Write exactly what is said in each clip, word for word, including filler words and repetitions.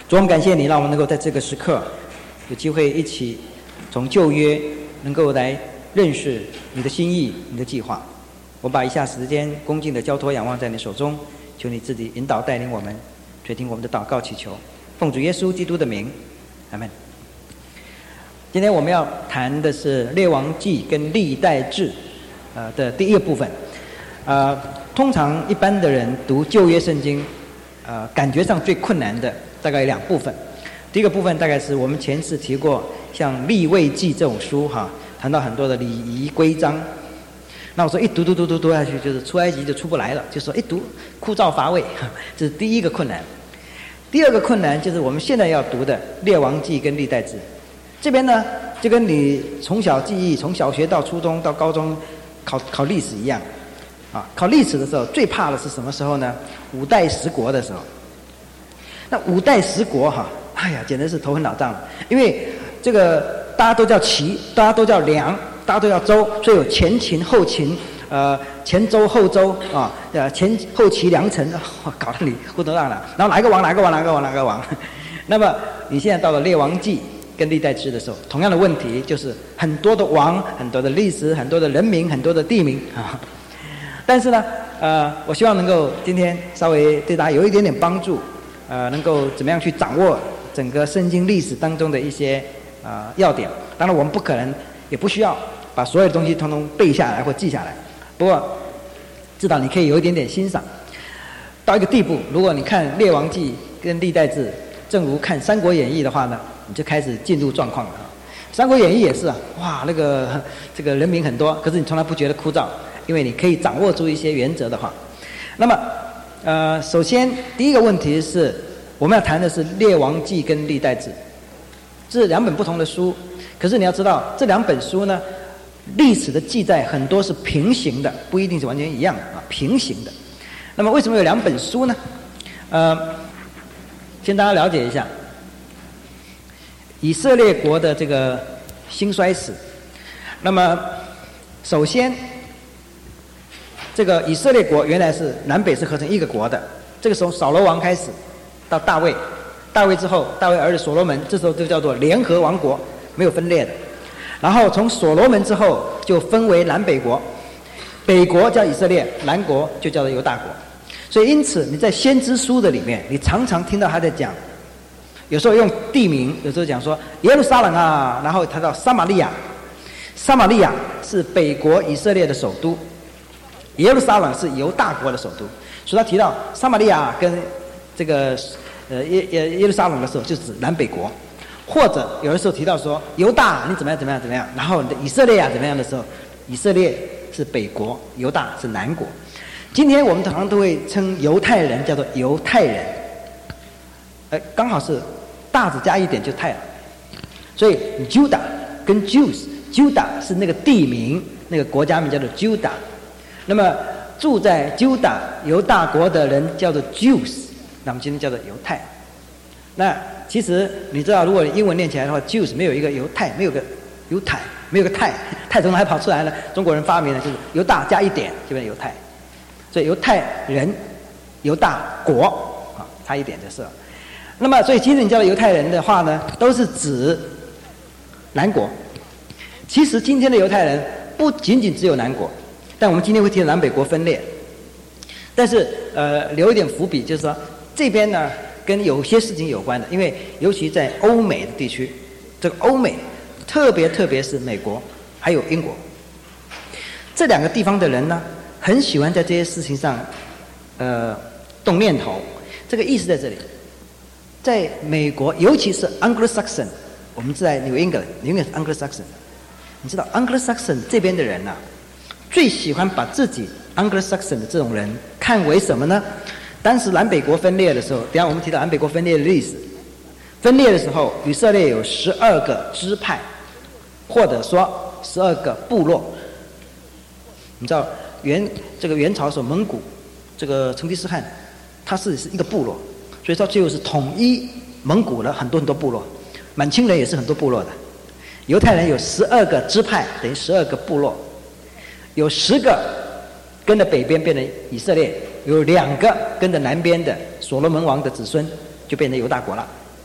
主，我们感谢你，让我们能够在这个时刻有机会一起从旧约能够来认识你的心意、你的计划。我把以下时间恭敬的交托仰望在你手中，求你自己引导带领我们，垂听我们的祷告祈求，奉主耶稣基督的名，阿们。今天我们要谈的是列王纪跟历代志呃的第一个部分。呃，通常一般的人读旧约圣经，呃，感觉上最困难的大概有两部分。第一个部分大概是我们前次提过，像利未记这种书哈，谈到很多的礼仪规章。那我说一读读读读读下去，就是出埃及就出不来了，就说一读枯燥乏味，这是第一个困难。第二个困难就是我们现在要读的列王纪跟历代志。这边呢，就跟你从小记忆，从小学到初中到高中考考历史一样，啊，考历史的时候最怕的是什么时候呢？五代十国的时候。那五代十国哈，哎呀，简直是头昏脑胀了，因为这个大家都叫齐，大家都叫梁，大家都叫周，所以有前秦、后秦，呃，前周、后周啊，呃，前后齐、梁陈，哦，搞得你糊涂烂了。然后哪个王，哪个王，哪个王，哪个王？那么你现在到了列王纪跟历代志的时候，同样的问题就是很多的王，很多的历史，很多的人名，很多的地名啊。但是呢，呃，我希望能够今天稍微对大家有一点点帮助，呃，能够怎么样去掌握整个圣经历史当中的一些呃要点。当然，我们不可能，也不需要把所有的东西统统背下来或记下来。不过，至少你可以有一点点欣赏。到一个地步，如果你看列王纪跟历代志，正如看三国演义的话呢，你就开始进入状况了。三国演义也是啊，哇，那个这个人名很多，可是你从来不觉得枯燥，因为你可以掌握住一些原则的话。那么，呃，首先第一个问题是，我们要谈的是列王纪跟历代志，这是两本不同的书。可是你要知道，这两本书呢，历史的记载很多是平行的，不一定是完全一样啊，平行的。那么为什么有两本书呢？呃，先大家了解一下以色列国的这个兴衰史。那么首先，这个以色列国原来是南北是合成一个国的，这个时候扫罗王开始到大卫，大卫之后大卫儿子所罗门，这时候就叫做联合王国，没有分裂的。然后从所罗门之后就分为南北国，北国叫以色列，南国就叫做犹大国。所以因此你在先知书的里面，你常常听到他在讲，有时候用地名，有时候讲说耶路撒冷啊，然后谈到撒玛利亚，撒玛利亚是北国以色列的首都，耶路撒冷是犹大国的首都。所以他提到撒玛利亚跟这个呃耶耶耶路撒冷的时候，就指南北国。或者有的时候提到说犹大你怎么样怎么样怎么样，然后以色列啊怎么样的时候，以色列是北国，犹大是南国。今天我们常常都会称犹太人叫做犹太人，呃，刚好是大字加一点就太了。所以 Judah 跟 Jews，Judah 是那个地名，那个国家名叫做 Judah。那么住在 Judah 犹大国的人叫做 Jews， 那我们今天叫做犹太。那其实你知道，如果你英文念起来的话 ，Jews 没有一个犹太，没有个犹太，没有个太，太从哪里跑出来了？中国人发明的就是犹大加一点就变成犹太，所以犹太人、犹大国啊，差一点就是了。那么，所以其实你叫犹太人的话呢，都是指南国。其实今天的犹太人不仅仅只有南国，但我们今天会提到南北国分裂。但是呃，留一点伏笔，就是说这边呢，跟有些事情有关的，因为尤其在欧美的地区，这个欧美，特别特别是美国，还有英国，这两个地方的人呢，很喜欢在这些事情上，呃，动念头。这个意思在这里，在美国，尤其是 Anglo-Saxon， 我们在 New England，New England 是 Anglo-Saxon， 你知道 Anglo-Saxon 这边的人呐、啊，最喜欢把自己 Anglo-Saxon 的这种人看为什么呢？当时南北国分裂的时候，等一下我们提到南北国分裂的历史。分裂的时候，以色列有十二个支派，或者说十二个部落。你知道元这个元朝的时候，蒙古这个成吉思汗，他是是一个部落，所以到最后是统一蒙古了很多很多部落。满清人也是很多部落的。犹太人有十二个支派，等于十二个部落，有十个跟着北边变成以色列。有两个跟着南边的所罗门王的子孙就变成犹大国了，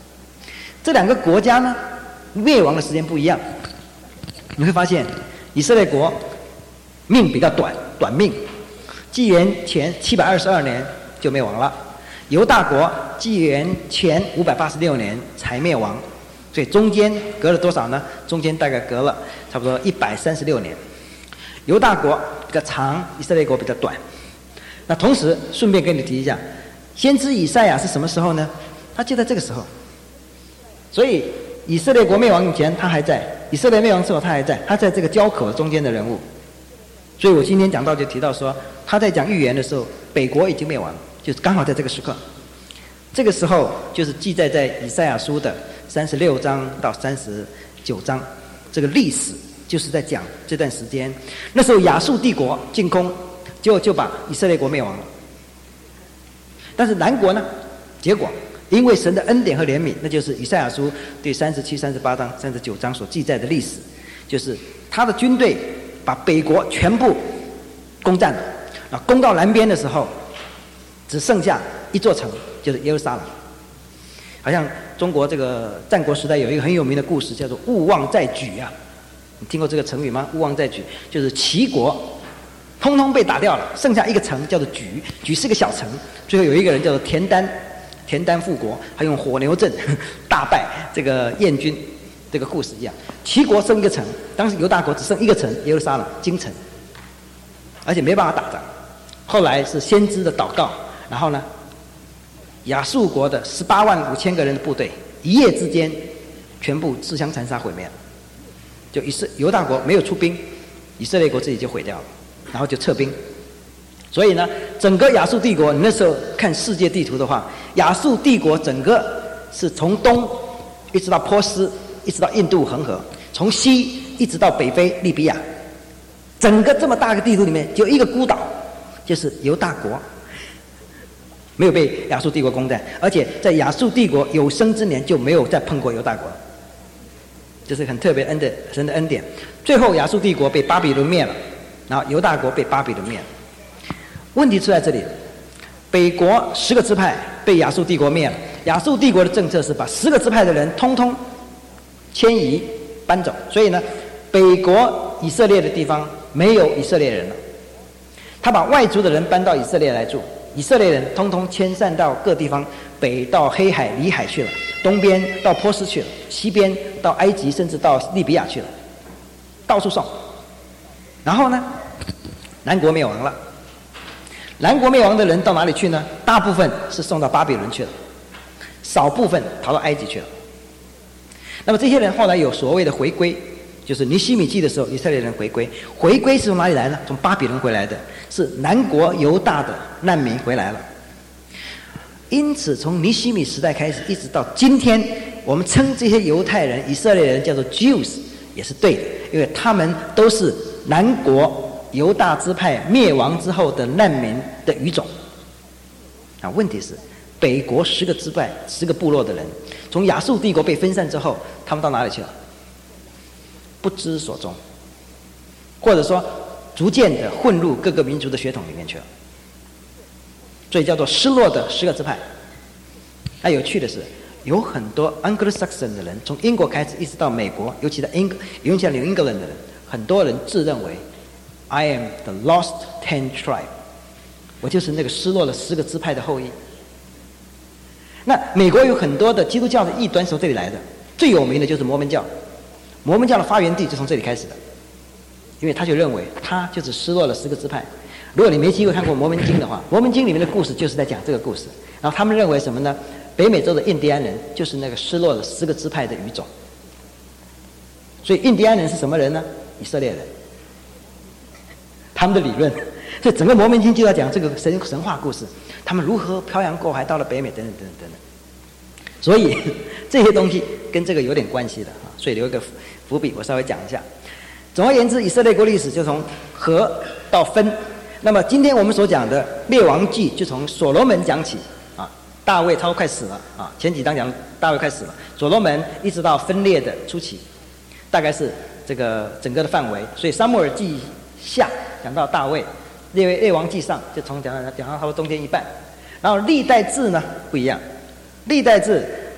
这两个国家呢，灭亡的时间不一样。你会发现，以色列国命比较短，短命，纪元前七百二十二年就灭亡了；犹大国纪元前五百八十六年才灭亡，所以中间隔了多少呢？中间大概隔了差不多一百三十六年。犹大国比较长，以色列国比较短。那同时顺便跟你提一下，先知以赛亚是什么时候呢？他就在这个时候。所以以色列国灭亡以前他还在，以色列灭亡之后他还在，他在这个交口中间的人物。所以我今天讲到就提到说，他在讲预言的时候，北国已经灭亡了，就是刚好在这个时刻。这个时候就是记载在以赛亚书的三十六章到三十九章，这个历史就是在讲这段时间。那时候亚述帝国进攻，结果就把以色列国灭亡了。但是南国呢，结果因为神的恩典和怜悯，那就是以赛亚书第三十七、三十八章、三十九章所记载的历史，就是他的军队把北国全部攻占了，啊，攻到南边的时候，只剩下一座城，就是耶路撒冷。好像中国这个战国时代有一个很有名的故事，叫做“勿忘在举”啊，你听过这个成语吗？“勿忘在举”就是齐国通通被打掉了，剩下一个城叫做莒，莒是个小城，最后有一个人叫做田单。田单复国，还用火牛阵大败这个燕军，这个故事一样。齐国剩一个城，当时犹大国只剩一个城，耶路撒冷京城，而且没办法打仗。后来是先知的祷告，然后呢，亚述国的十八万五千个人的部队，一夜之间全部自相残杀毁灭了。就以色犹大国没有出兵，以色列国自己就毁掉了，然后就撤兵。所以呢，整个亚述帝国，你那时候看世界地图的话，亚述帝国整个是从东一直到波斯，一直到印度恒河，从西一直到北非利比亚，整个这么大个地图里面，就一个孤岛，就是犹大国，没有被亚述帝国攻占，而且在亚述帝国有生之年就没有再碰过犹大国，这是很特别恩的神的恩典。最后亚述帝国被巴比伦灭了，然后犹大国被巴比伦灭了。问题出在这里，北国十个支派被亚述帝国灭了，亚述帝国的政策是把十个支派的人通通迁移搬走，所以呢，北国以色列的地方没有以色列人了，他把外族的人搬到以色列来住，以色列人通通迁散到各地方，北到黑海里海去了，东边到波斯去了，西边到埃及，甚至到利比亚去了，到处送。然后呢，南国灭亡了。南国灭亡的人到哪里去呢？大部分是送到巴比伦去了，少部分逃到埃及去了。那么这些人后来有所谓的回归，就是尼希米记的时候，以色列人回归。回归是从哪里来呢？从巴比伦回来的，是南国犹大的难民回来了。因此，从尼希米时代开始，一直到今天，我们称这些犹太人、以色列人叫做 Jews， 也是对的，因为他们都是南国犹大支派灭亡之后的难民的语种。啊，问题是北国十个支派、十个部落的人，从亚述帝国被分散之后，他们到哪里去了？不知所踪，或者说逐渐的混入各个民族的血统里面去了，所以叫做失落的十个支派。那有趣的是，有很多 Anglo-Saxon 的人，从英国开始一直到美国，尤其在英，尤其在 New England 的人，很多人自认为 I am the lost ten tribe， 我就是那个失落了十个支派的后裔。那美国有很多的基督教的异端是从这里来的，最有名的就是摩门教。摩门教的发源地就从这里开始的，因为他就认为他就是失落了十个支派。如果你没机会看过摩门经的话，摩门经里面的故事就是在讲这个故事。然后他们认为什么呢？北美洲的印第安人就是那个失落了十个支派的语种。所以印第安人是什么人呢？以色列人。他们的理论，所以整个摩门经就要讲这个神神话故事，他们如何漂洋过海到了北美，等等等等等等。所以这些东西跟这个有点关系的啊，所以留一个伏笔，我稍微讲一下。总而言之，以色列国历史就从合到分。那么今天我们所讲的列王记就从所罗门讲起啊，大卫他快死了啊，前几章讲大卫快死了，所罗门一直到分裂的初期，大概是这个整个的范围。所以撒母耳记下讲到大卫，列列王记上就从讲到讲到差不多中间一半。然后历代志呢不一样，历代志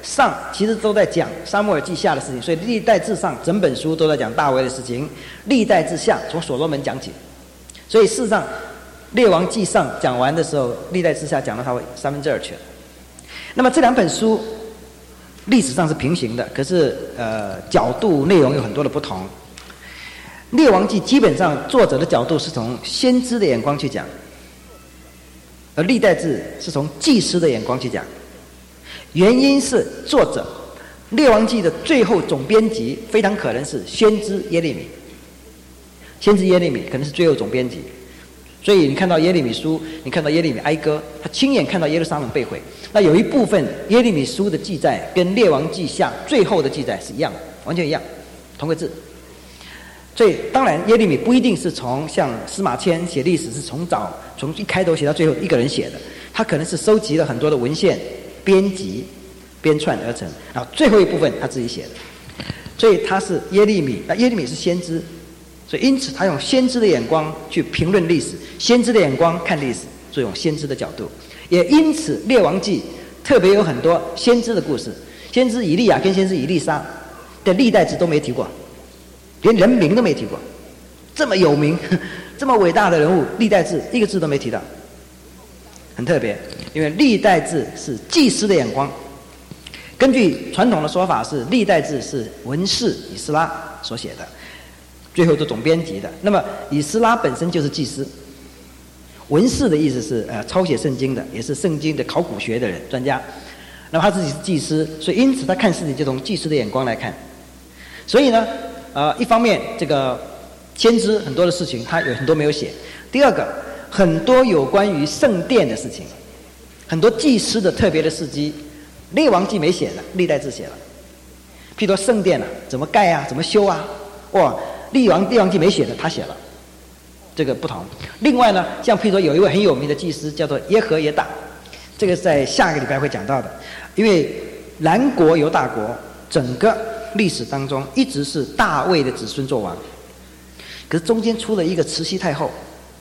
上其实都在讲撒母耳记下的事情，所以历代志上整本书都在讲大卫的事情，历代志下从所罗门讲起。所以事实上列王记上讲完的时候，历代志下讲了差不多三分之二去了。那么这两本书历史上是平行的，可是呃角度内容有很多的不同。列王记基本上作者的角度是从先知的眼光去讲，而历代志是从祭司的眼光去讲。原因是作者列王记的最后总编辑非常可能是先知耶利米，先知耶利米可能是最后总编辑。所以你看到耶利米书，你看到耶利米哀歌，他亲眼看到耶路撒冷被毁。那有一部分耶利米书的记载跟列王记下最后的记载是一样的，完全一样，同个字。所以当然耶利米不一定是从像司马迁写历史是从早从一开头写到最后一个人写的，他可能是收集了很多的文献编辑编串而成，然后最后一部分他自己写的。所以他是耶利米，那耶利米是先知，所以因此他用先知的眼光去评论历史，先知的眼光看历史，所以用先知的角度。也因此列王记特别有很多先知的故事，先知以利亚跟先知以利沙的历代志都没提过，连人名都没提过。这么有名这么伟大的人物，历代志一个字都没提到，很特别。因为历代志是祭司的眼光，根据传统的说法是历代志是文士以斯拉所写的，最后做总编辑的。那么以斯拉本身就是祭司，文士的意思是呃抄写圣经的，也是圣经的考古学的人专家。那么他自己是祭司，所以因此他看事情就从祭司的眼光来看。所以呢呃一方面这个先知很多的事情他有很多没有写，第二个很多有关于圣殿的事情，很多祭司的特别的事迹，列王记没写的，历代志写了。譬如说圣殿啊怎么盖啊怎么修啊，哇列王列王记没写的他写了，这个不同。另外呢像譬如说有一位很有名的祭司叫做耶和耶大，这个在下个礼拜会讲到的。因为南国犹大国整个历史当中一直是大卫的子孙做王，可是中间出了一个慈禧太后，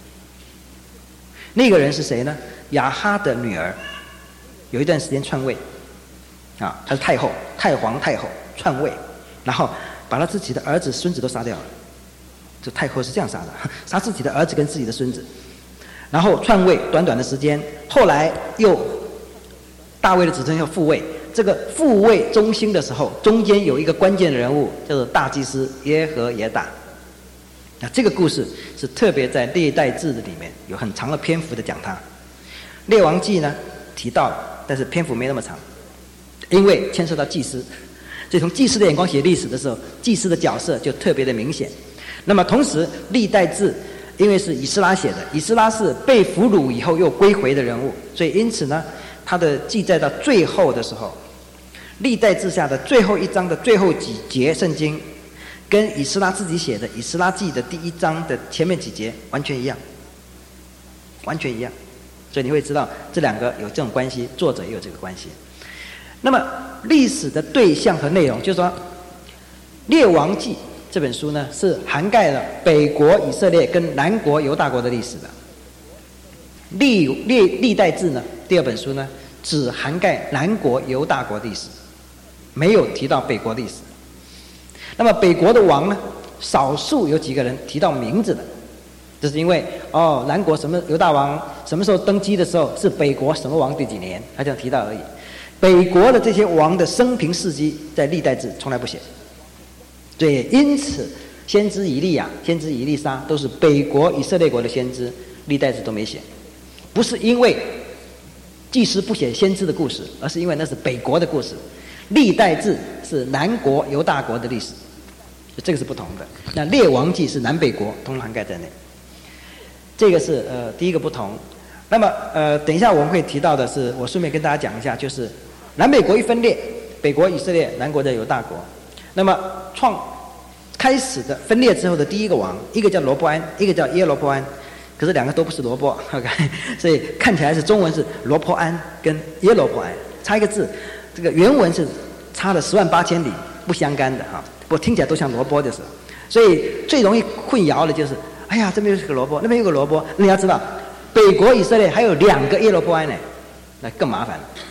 那个人是谁呢？亚哈的女儿，有一段时间篡位啊，她是太后，太皇太后篡位，然后把她自己的儿子孙子都杀掉了。这太后是这样杀的，杀自己的儿子跟自己的孙子，然后篡位短短的时间，后来又大卫的子孙又复位。这个复位中兴的时候，中间有一个关键的人物叫做大祭司耶和耶大。那这个故事是特别在历代志里面有很长的篇幅的讲他。列王记呢提到，但是篇幅没那么长，因为牵涉到祭司，所以从祭司的眼光写历史的时候，祭司的角色就特别的明显。那么同时历代志因为是以斯拉写的，以斯拉是被俘虏以后又归回的人物，所以因此呢他的记载到最后的时候，历代志下的最后一章的最后几节圣经跟以斯拉自己写的以斯拉记的第一章的前面几节完全一样，完全一样。所以你会知道这两个有这种关系，作者也有这个关系。那么历史的对象和内容，就是说列王记这本书呢是涵盖了北国以色列跟南国犹大国的历史的。历历历代志呢第二本书呢只涵盖南国犹大国历史，没有提到北国历史。那么北国的王呢少数有几个人提到名字的，这是因为哦南国什么犹大王什么时候登基的时候是北国什么王第几年，他这样提到而已。北国的这些王的生平事迹在历代志从来不写。对，因此先知以利亚先知以利沙都是北国以色列国的先知，历代志都没写。不是因为祭司不写先知的故事，而是因为那是北国的故事，历代志是南国犹大国的历史，这个是不同的。那列王记是南北国通通涵盖在内，这个是呃第一个不同。那么呃等一下我们会提到的是，我顺便跟大家讲一下，就是南北国一分裂，北国以色列，南国的犹大国。那么创开始的分裂之后的第一个王，一个叫罗波安，一个叫耶罗波安。可是两个都不是萝卜 ，OK， 所以看起来是中文是罗波安跟耶罗波安，差一个字，这个原文是差了十万八千里，不相干的哈。不过听起来都像萝卜就是，所以最容易混淆的就是，哎呀这边有个萝卜，那边有个萝卜，你要知道，北国以色列还有两个耶罗波安呢，那更麻烦了。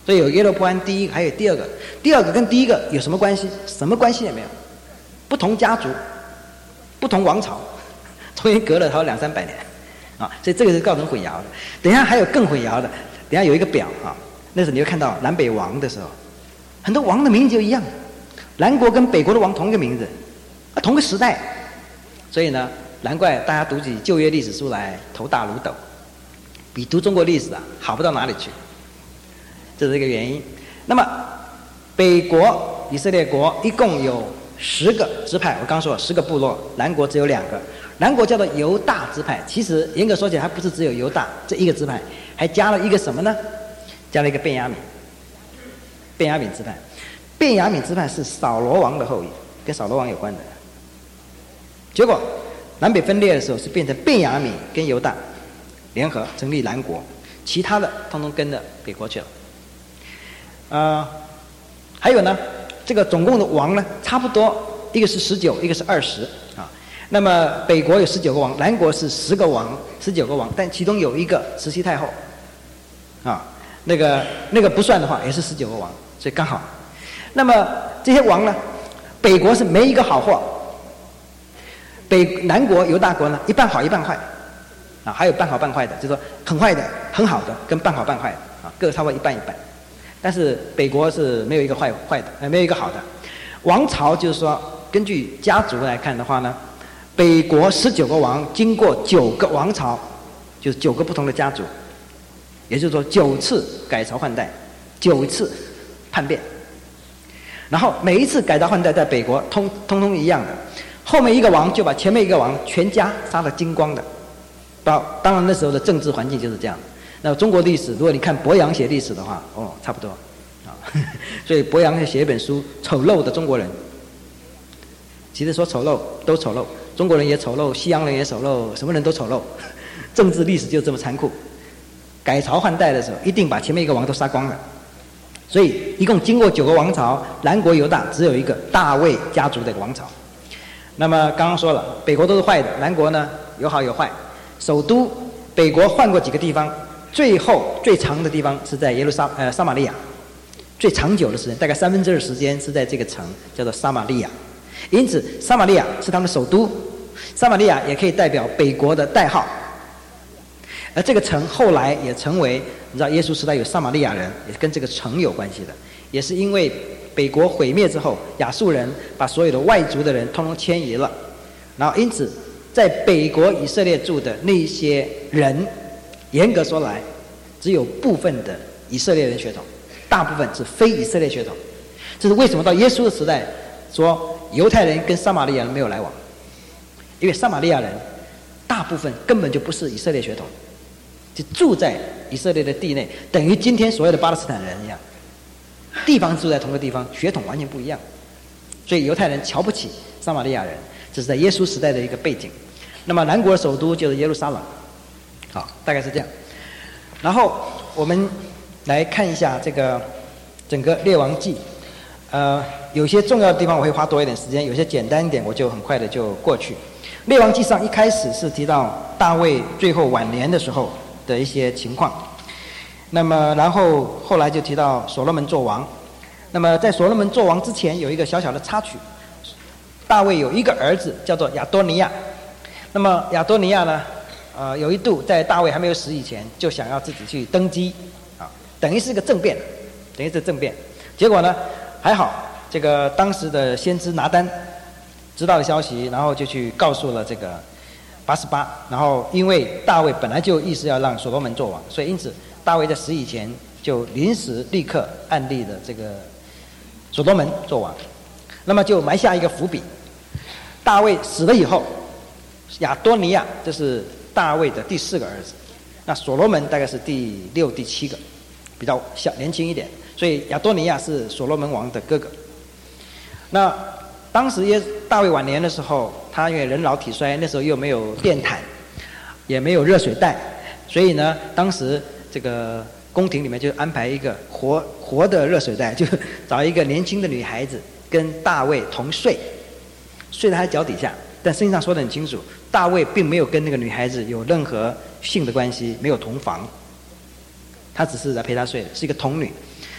所以有耶罗波安第一个，还有第二个。第二个跟第一个有什么关系？什么关系也没有。不同家族，不同王朝，中间隔了好两三百年啊，所以这个是造成混淆的。等一下还有更混淆的，等一下有一个表啊，那时候你会看到南北王的时候，很多王的名字就一样，南国跟北国的王同一个名字，啊，同个时代，所以呢，难怪大家读起旧约历史书来头大如斗，比读中国历史啊好不到哪里去，这是一个原因。那么北国以色列国一共有十个支派，我刚说了十个部落，南国只有两个，南国叫做犹大支派，其实严格说起来还不是只有犹大这一个支派，还加了一个什么呢？加了一个便雅悯，便雅悯支派。便雅悯支派是扫罗王的后裔，跟扫罗王有关的。结果南北分裂的时候是变成便雅悯跟犹大联合成立南国，其他的通通跟着北国去了。呃，还有呢，这个总共的王呢，差不多一个是十九，一个是二十啊。那么北国有十九个王，南国是十个王，十九个王，但其中有一个慈禧太后啊，那个那个不算的话也是十九个王，所以刚好。那么这些王呢，北国是没一个好货，北南国犹大国呢一半好一半坏啊，还有半好半坏的，就是说很坏的很好的跟半好半坏的啊，各差不多一半一半。但是北国是没有一个坏坏的，呃，没有一个好的。王朝就是说，根据家族来看的话呢，北国十九个王经过九个王朝，就是九个不同的家族，也就是说九次改朝换代，九次叛变。然后每一次改朝换代在北国通通通一样的，后面一个王就把前面一个王全家杀得精光的。当当然那时候的政治环境就是这样的。那中国历史，如果你看博洋写历史的话，哦，差不多啊。所以博洋写一本书《丑陋的中国人》，其实说丑陋都丑陋，中国人也丑陋，西洋人也丑陋，什么人都丑陋。政治历史就这么残酷。改朝换代的时候，一定把前面一个王都杀光了。所以一共经过九个王朝，南国犹大只有一个大卫家族的王朝。那么刚刚说了，北国都是坏的，南国呢有好有坏。首都北国换过几个地方，最后最长的地方是在耶路撒呃撒玛利亚，最长久的时间大概三分之二时间是在这个城叫做撒玛利亚。因此撒玛利亚是他们的首都，撒玛利亚也可以代表北国的代号。而这个城后来也成为，你知道耶稣时代有撒玛利亚人，也跟这个城有关系的，也是因为北国毁灭之后，亚述人把所有的外族的人通通迁移了，然后因此在北国以色列住的那些人，严格说来，只有部分的以色列人血统，大部分是非以色列血统。这是为什么到耶稣的时代说犹太人跟撒玛利亚人没有来往，因为撒玛利亚人大部分根本就不是以色列血统。就住在以色列的地内，等于今天所有的巴勒斯坦人一样，地方住在同个地方，血统完全不一样，所以犹太人瞧不起撒玛利亚人，这是在耶稣时代的一个背景。那么南国的首都就是耶路撒冷，好，大概是这样。然后我们来看一下这个整个列王记，呃，有些重要的地方我会花多一点时间，有些简单一点我就很快的就过去。列王记上一开始是提到大卫最后晚年的时候的一些情况，那么然后后来就提到所罗门做王。那么在所罗门做王之前有一个小小的插曲，大卫有一个儿子叫做亚多尼亚。那么亚多尼亚呢，呃，有一度在大卫还没有死以前就想要自己去登基，啊，等于是个政变，等于是政变。结果呢还好，这个当时的先知拿单知道了消息，然后就去告诉了这个八十八，然后因为大卫本来就意思要让所罗门做王，所以因此大卫在死以前就临时立刻按立的这个所罗门做王，那么就埋下一个伏笔。大卫死了以后，亚多尼亚这是大卫的第四个儿子，那所罗门大概是第六、第七个，比较小年轻一点，所以亚多尼亚是所罗门王的哥哥。那当时耶大卫晚年的时候，他因为人老体衰，那时候又没有电毯，也没有热水袋，所以呢，当时这个宫廷里面就安排一个活活的热水袋，就找一个年轻的女孩子跟大卫同睡，睡在他脚底下。但圣经上说得很清楚，大卫并没有跟那个女孩子有任何性的关系，没有同房，他只是来陪她睡的，是一个童女。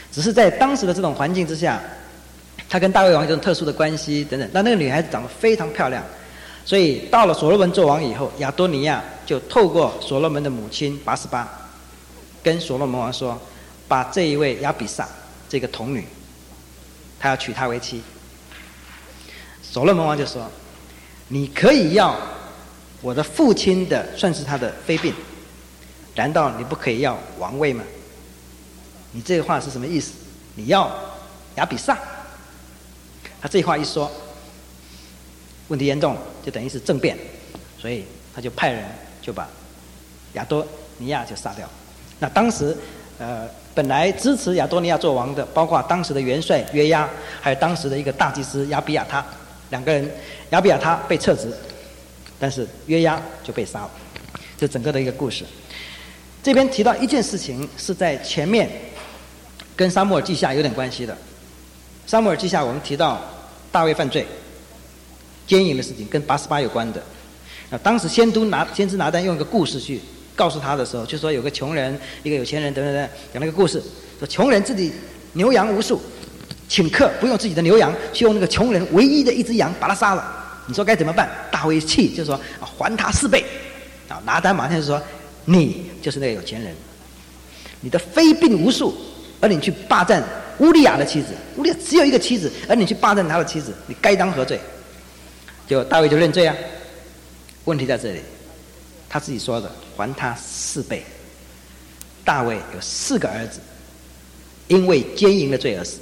只是在当时的这种环境之下，他跟大卫王有这种特殊的关系等等。那那个女孩子长得非常漂亮，所以到了所罗门做王以后，亚多尼亚就透过所罗门的母亲拔示巴，跟所罗门王说，把这一位亚比煞这个童女，他要娶她为妻。所罗门王就说，你可以要我的父亲的，算是他的妃嫔，难道你不可以要王位吗？你这话是什么意思？你要亚比煞？他这话一说，问题严重了，就等于是政变，所以他就派人就把亚多尼亚就杀掉。那当时呃本来支持亚多尼亚做王的，包括当时的元帅约押，还有当时的一个大祭司亚比亚他，两个人，亚比亚他被撤职，但是约押就被杀了。这整个的一个故事。这边提到一件事情是在前面跟撒母耳记下有点关系的。撒母耳记下我们提到大卫犯罪奸淫的事情，跟拔示巴有关的。啊，当时先都拿先知拿单用一个故事去告诉他的时候，就说有个穷人，一个有钱人等等等，讲那个故事，说穷人自己牛羊无数，请客不用自己的牛羊，去用那个穷人唯一的一只羊把他杀了。你说该怎么办？大卫气就说啊，还他四倍。啊，拿单马上就说，你就是那个有钱人，你的妃嫔无数，而你去霸占乌利亚的妻子，乌利亚只有一个妻子，而你去霸占他的妻子，你该当何罪？结果大卫就认罪啊。问题在这里，他自己说的，还他四倍。大卫有四个儿子，因为奸淫的罪而死。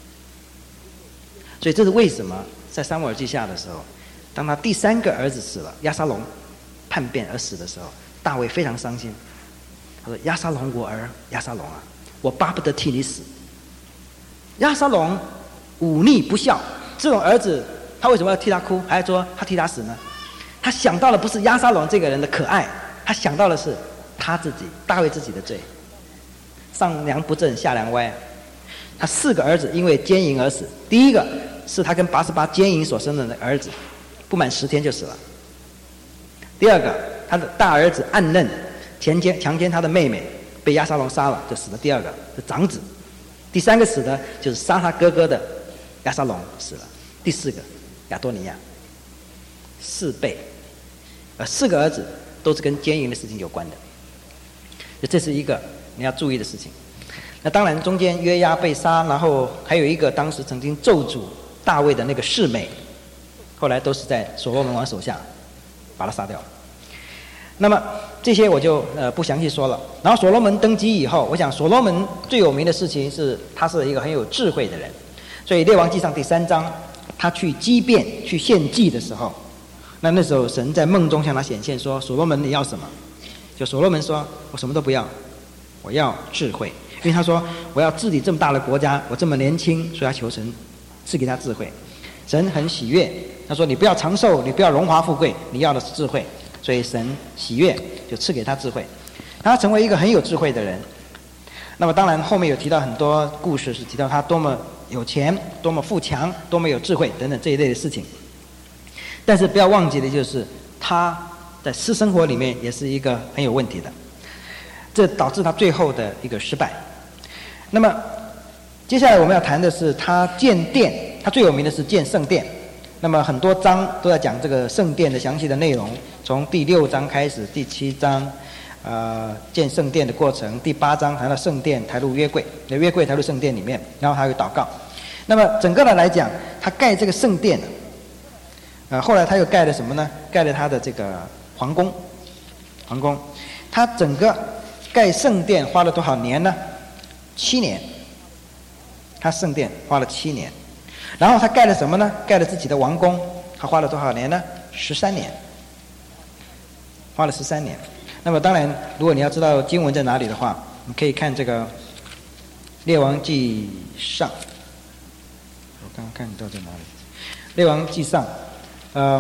所以这是为什么在撒母耳记下的时候，当他第三个儿子死了，押沙龙叛变而死的时候，大卫非常伤心。他说：“押沙龙，我儿押沙龙啊，我巴不得替你死。押沙龙忤逆不孝，这种儿子，他为什么要替他哭，还要说他替他死呢？他想到的不是押沙龙这个人的可爱，他想到的是他自己，大卫自己的罪。上梁不正下梁歪。他四个儿子因为奸淫而死，第一个是他跟拔示巴奸淫所生的儿子，不满十天就死了。第二个，他的大儿子暗嫩强奸强奸他的妹妹，被押沙龙杀了，就死了。第二个是长子。第三个死的就是杀他哥哥的押沙龙死了。第四个亚多尼亚，四倍，呃，四个儿子都是跟奸淫的事情有关的，这是一个你要注意的事情。那当然中间约押被杀，然后还有一个当时曾经咒诅大卫的那个示每，后来都是在所罗门王手下把他杀掉。那么这些我就呃不详细说了。然后所罗门登基以后，我想所罗门最有名的事情是他是一个很有智慧的人，所以列王纪上第三章，他去畸变去献祭的时候，那那时候神在梦中向他显现说，所罗门你要什么？就所罗门说，我什么都不要，我要智慧。因为他说我要治理这么大的国家，我这么年轻，所以他求神赐给他智慧。神很喜悦，他说你不要长寿，你不要荣华富贵，你要的是智慧。所以神喜悦，就赐给他智慧，他成为一个很有智慧的人。那么当然后面有提到很多故事，是提到他多么有钱，多么富强，多么有智慧等等这一类的事情。但是不要忘记的就是他在私生活里面也是一个很有问题的，这导致他最后的一个失败。那么接下来我们要谈的是他建殿，他最有名的是建圣殿。那么很多章都在讲这个圣殿的详细的内容，从第六章开始，第七章呃建圣殿的过程，第八章谈到圣殿抬入约柜，约柜抬入圣殿里面，然后还有祷告。那么整个的来讲，他盖这个圣殿，呃后来他又盖了什么呢？盖了他的这个皇宫，皇宫。他整个盖圣殿花了多少年呢？七年。他圣殿花了七年。然后他盖了什么呢？盖了自己的王宫，他花了多少年呢？十三年，花了十三年。那么当然，如果你要知道经文在哪里的话，你可以看这个《列王纪上》。我刚刚看到在哪里？《列王纪上》，呃，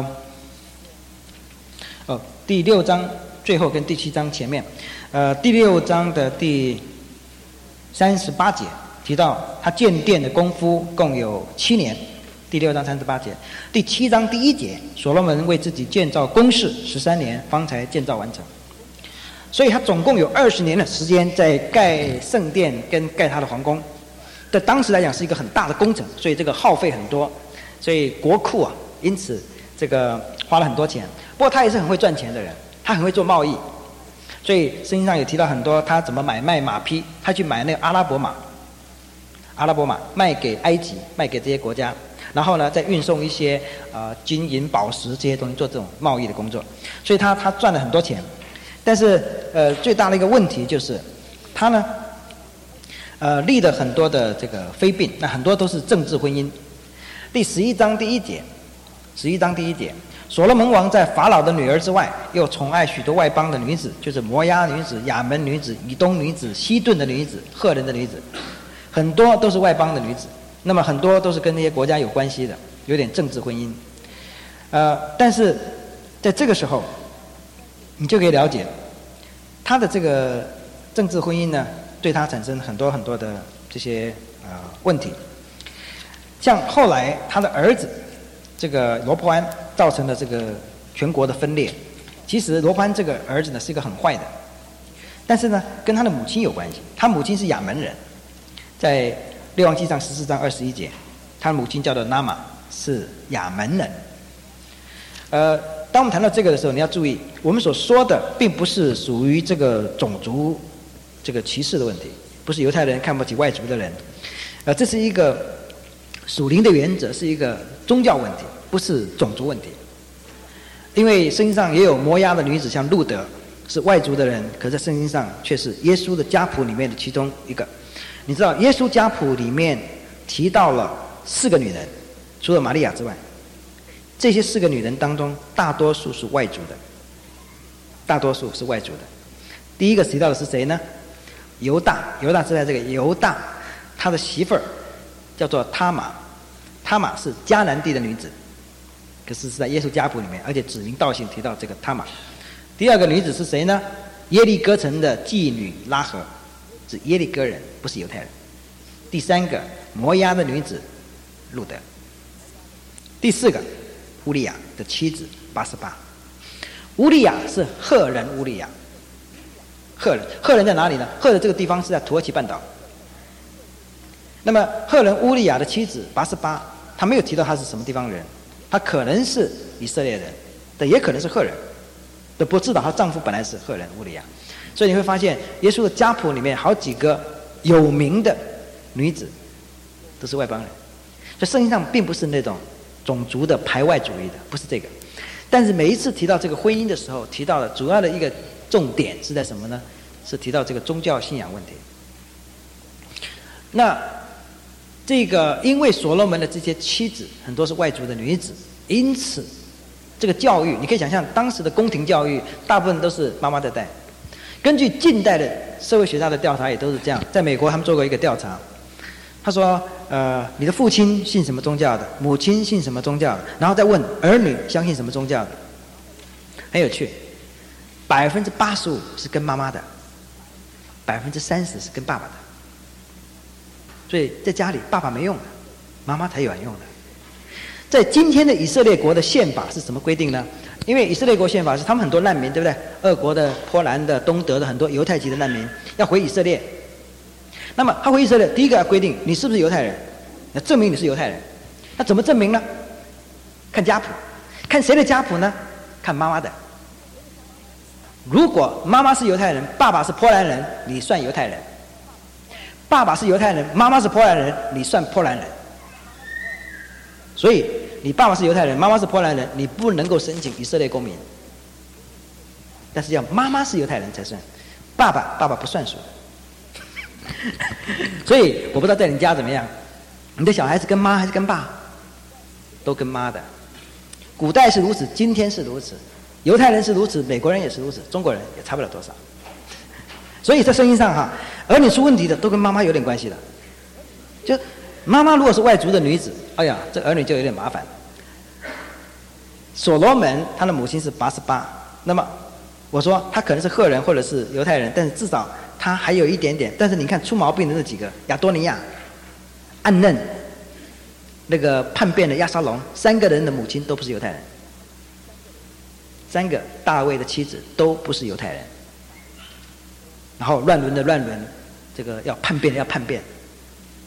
哦，第六章最后跟第七章前面，呃，第六章的第三十八节。提到他建殿的功夫共有七年，第六章三十八节，第七章第一节，所罗门为自己建造宫室十三年方才建造完成，所以他总共有二十年的时间在盖圣殿跟盖他的皇宫。 在当时来讲是一个很大的工程，所以这个耗费很多，所以国库啊，因此这个花了很多钱。不过他也是很会赚钱的人，他很会做贸易，所以圣经上有提到很多他怎么买卖马匹，他去买那个阿拉伯马，阿拉伯马卖给埃及，卖给这些国家，然后呢再运送一些呃金银宝石这些东西做这种贸易的工作，所以他他赚了很多钱。但是呃最大的一个问题就是他呢呃立了很多的这个妃嫔，那很多都是政治婚姻。第十一章第一节，十一章第一节，所罗门王在法老的女儿之外，又宠爱许多外邦的女子，就是摩押女子、亚门女子、以东女子、西顿的女子、赫人的女子，很多都是外邦的女子。那么很多都是跟那些国家有关系的，有点政治婚姻。呃，但是在这个时候，你就可以了解他的这个政治婚姻呢，对他产生很多很多的这些呃问题。像后来他的儿子这个罗波安造成了这个全国的分裂。其实罗波安这个儿子呢是一个很坏的，但是呢跟他的母亲有关系。他母亲是亚门人，在列王纪上十四章二十一节，他的母亲叫做拿玛，是亚门人。呃，当我们谈到这个的时候，你要注意，我们所说的并不是属于这个种族这个歧视的问题，不是犹太人看不起外族的人，呃，这是一个属灵的原则，是一个宗教问题，不是种族问题。因为圣经上也有摩押的女子，像路德是外族的人，可在圣经上却是耶稣的家谱里面的其中一个。你知道耶稣家谱里面提到了四个女人，除了玛利亚之外，这些四个女人当中大多数是外族的，大多数是外族的。第一个提到的是谁呢？犹大，犹大是在这个犹大，他的媳妇儿叫做他玛，他玛是迦南地的女子，可是是在耶稣家谱里面，而且指名道姓提到这个他玛。第二个女子是谁呢？耶利哥城的妓女拉合，是耶利哥人，不是犹太人。第三个摩押的女子路德。第四个乌利亚的妻子八十八。乌利亚是赫人乌利亚，赫人，赫人在哪里呢？赫人这个地方是在土耳其半岛。那么赫人乌利亚的妻子八十八，他没有提到他是什么地方人，他可能是以色列人，但也可能是赫人，都不知道她丈夫本来是赫人乌利亚。所以你会发现耶稣的家谱里面好几个有名的女子都是外邦人，所以圣经上并不是那种种族的排外主义的，不是这个。但是每一次提到这个婚姻的时候，提到的主要的一个重点是在什么呢？是提到这个宗教信仰问题。那这个因为所罗门的这些妻子很多是外族的女子，因此这个教育你可以想象，当时的宫廷教育大部分都是妈妈在带。根据近代的社会学家的调查也都是这样。在美国他们做过一个调查，他说呃，你的父亲信什么宗教的，母亲信什么宗教的，然后再问儿女相信什么宗教的。很有趣，百分之八十五是跟妈妈的，百分之三十是跟爸爸的。所以在家里爸爸没用的，妈妈才有人用的。在今天的以色列国的宪法是什么规定呢？因为以色列国宪法是他们很多难民，对不对？俄国的、波兰的、东德的很多犹太籍的难民要回以色列。那么他回以色列，第一个要规定你是不是犹太人，要证明你是犹太人。那怎么证明呢？看家谱，看谁的家谱呢？看妈妈的。如果妈妈是犹太人，爸爸是波兰人，你算犹太人；爸爸是犹太人，妈妈是波兰人，你算波兰人。所以你爸爸是犹太人，妈妈是波兰人，你不能够申请以色列公民。但是要妈妈是犹太人才算，爸爸爸爸不算数。所以我不知道在你家怎么样，你的小孩子跟妈还是跟爸？都跟妈的。古代是如此，今天是如此，犹太人是如此，美国人也是如此，中国人也差不了多少。所以在圣经上哈，儿女出问题的都跟妈妈有点关系的。就妈妈如果是外族的女子，哎呀，这儿女就有点麻烦。所罗门他的母亲是八十八，那么我说他可能是赫人或者是犹太人，但是至少他还有一点点。但是你看出毛病的那几个，亚多尼亚、暗嫩、那个叛变的亚沙龙，三个人的母亲都不是犹太人，三个大卫的妻子都不是犹太人。然后乱伦的乱伦，这个要叛变的要叛变，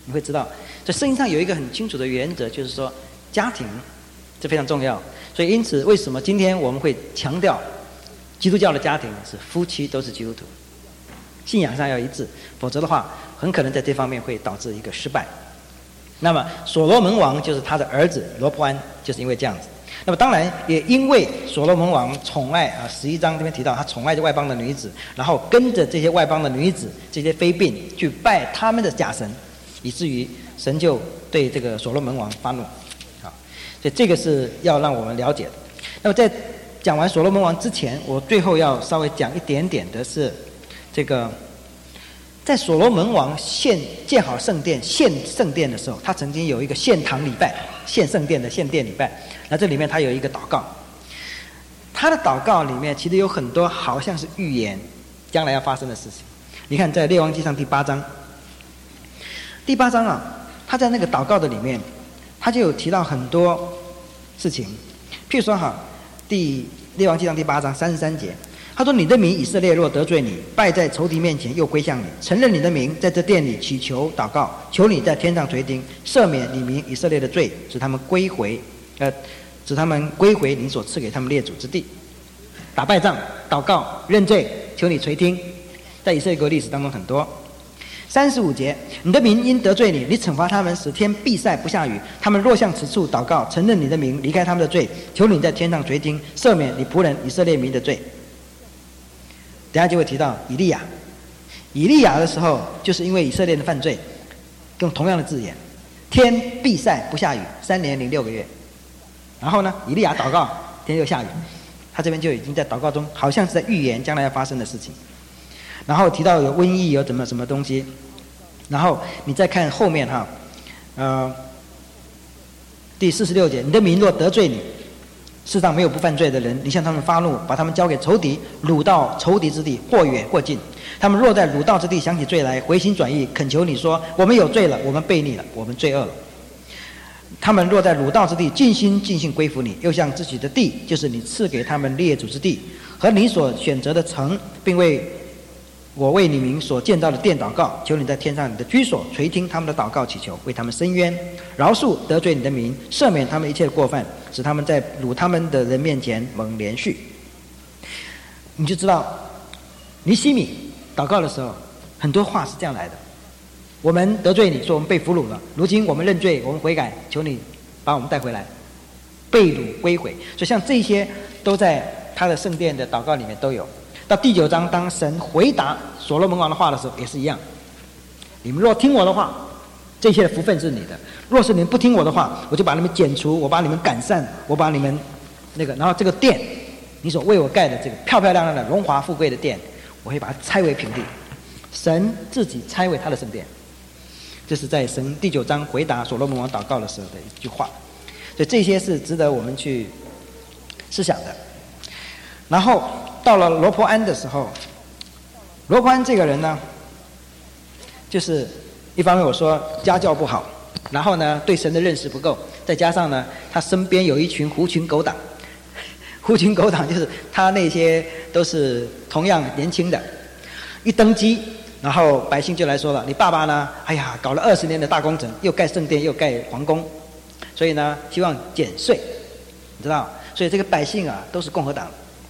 你会知道，所以圣经上有一个很清楚的原则，就是说家庭这非常重要。所以因此，为什么今天我们会强调基督教的家庭是夫妻都是基督徒，信仰上要一致，否则的话，很可能在这方面会导致一个失败。那么所罗门王就是他的儿子罗波安，就是因为这样子。那么当然也因为所罗门王宠爱啊，十一章这边提到他宠爱着外邦的女子，然后跟着这些外邦的女子这些妃嫔去拜他们的假神，以至于神就对这个所罗门王发怒。好，所以这个是要让我们了解的。那么在讲完所罗门王之前，我最后要稍微讲一点点的是这个。在所罗门王献建好圣殿、献圣殿的时候，他曾经有一个献堂礼拜、献圣殿的献殿礼拜。那这里面他有一个祷告，他的祷告里面其实有很多好像是预言将来要发生的事情。你看，在列王纪上第八章，第八章啊，他在那个祷告的里面，他就有提到很多事情。譬如说哈，第列王纪上第八章三十三节。他说：“你的名以色列若得罪你，败在仇敌面前，又归向你，承认你的名，在这殿里祈求祷告，求你在天上垂听，赦免你名以色列的罪，使他们归回，呃，使他们归回你所赐给他们列祖之地。打败仗、祷告、认罪，求你垂听。”在以色列国历史当中很多。三十五节，你的民因得罪你，你惩罚他们，使天闭塞不下雨。他们若向此处祷告，承认你的名，离开他们的罪，求你在天上垂听，赦免你仆人以色列民的罪。等下就会提到以利亚，以利亚的时候，就是因为以色列的犯罪，用同样的字眼，天闭塞不下雨，三年零六个月。然后呢，以利亚祷告，天又下雨。他这边就已经在祷告中，好像是在预言将来要发生的事情。然后提到有瘟疫，有怎么什么东西。然后你再看后面哈，呃，第四十六节，你的民若得罪你。世上没有不犯罪的人，你向他们发怒，把他们交给仇敌，掳到仇敌之地，或远或近。他们若在掳到之地想起罪来，回心转意，恳求你说：我们有罪了，我们悖逆了，我们罪恶了。他们若在掳到之地尽心尽性归服你，又向自己的地，就是你赐给他们列祖之地和你所选择的城，并为我为你名所建造的殿祷告，求你在天上你的居所垂听他们的祷告祈求，为他们伸冤，饶恕得罪你的民，赦免他们一切的过犯，使他们在掳他们的人面前蒙连续。你就知道尼希米祷告的时候，很多话是这样来的：我们得罪你，说我们被俘虏了，如今我们认罪，我们悔改，求你把我们带回来，被掳归回。所以像这些都在他的圣殿的祷告里面都有。到第九章，当神回答所罗门王的话的时候，也是一样。你们若听我的话，这些的福分是你的；若是你们不听我的话，我就把你们剪除，我把你们赶散，我把你们那个，然后这个殿，你所为我盖的这个漂漂亮亮的荣华富贵的殿，我会把它拆为平地。神自己拆为他的圣殿，这是在神第九章回答所罗门王祷告的时候的一句话。所以这些是值得我们去思想的。然后到了罗波安的时候，罗波安这个人呢，就是一方面我说家教不好，然后呢对神的认识不够，再加上呢他身边有一群狐群狗党，狐群狗党就是他那些都是同样年轻的，一登基，然后百姓就来说了：你爸爸呢？哎呀，搞了二十年的大工程，又盖圣殿又盖皇宫，所以呢希望减税，你知道？所以这个百姓啊都是共和党。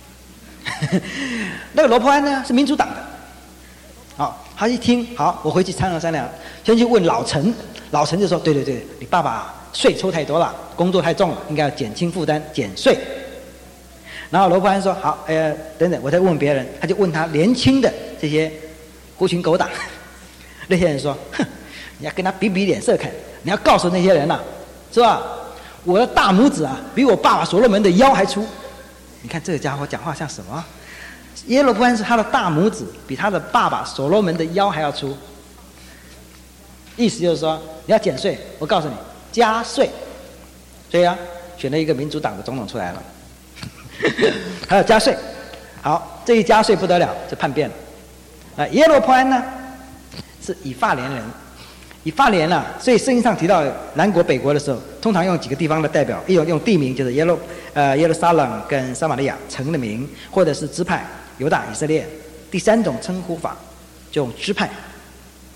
那个罗波安呢是民主党的，好，他一听好，我回去商量商量，先去问老陈，老陈就说：对对对，你爸爸税抽太多了，工作太重了，应该要减轻负担，减税。然后罗波安说：好，呃，等等，我再问别人。他就问他年轻的这些狐群狗党，那些人说：哼，你要跟他比比脸色看，你要告诉那些人呐、啊，是吧？我的大拇指啊，比我爸爸所罗门的腰还粗。你看这个家伙讲话像什么？耶罗波安是他的大拇指比他的爸爸所罗门的腰还要粗，意思就是说你要减税，我告诉你加税。所以啊，选了一个民主党的总统出来了，还有加税。好，这一加税不得了，就叛变了。啊，耶罗波安呢是以法莲人，以法莲啊，所以圣经上提到南国北国的时候，通常用几个地方的代表，一种用地名，就是耶路呃耶路撒冷跟撒玛利亚城的名，或者是支派犹大以色列。第三种称呼法就用支派，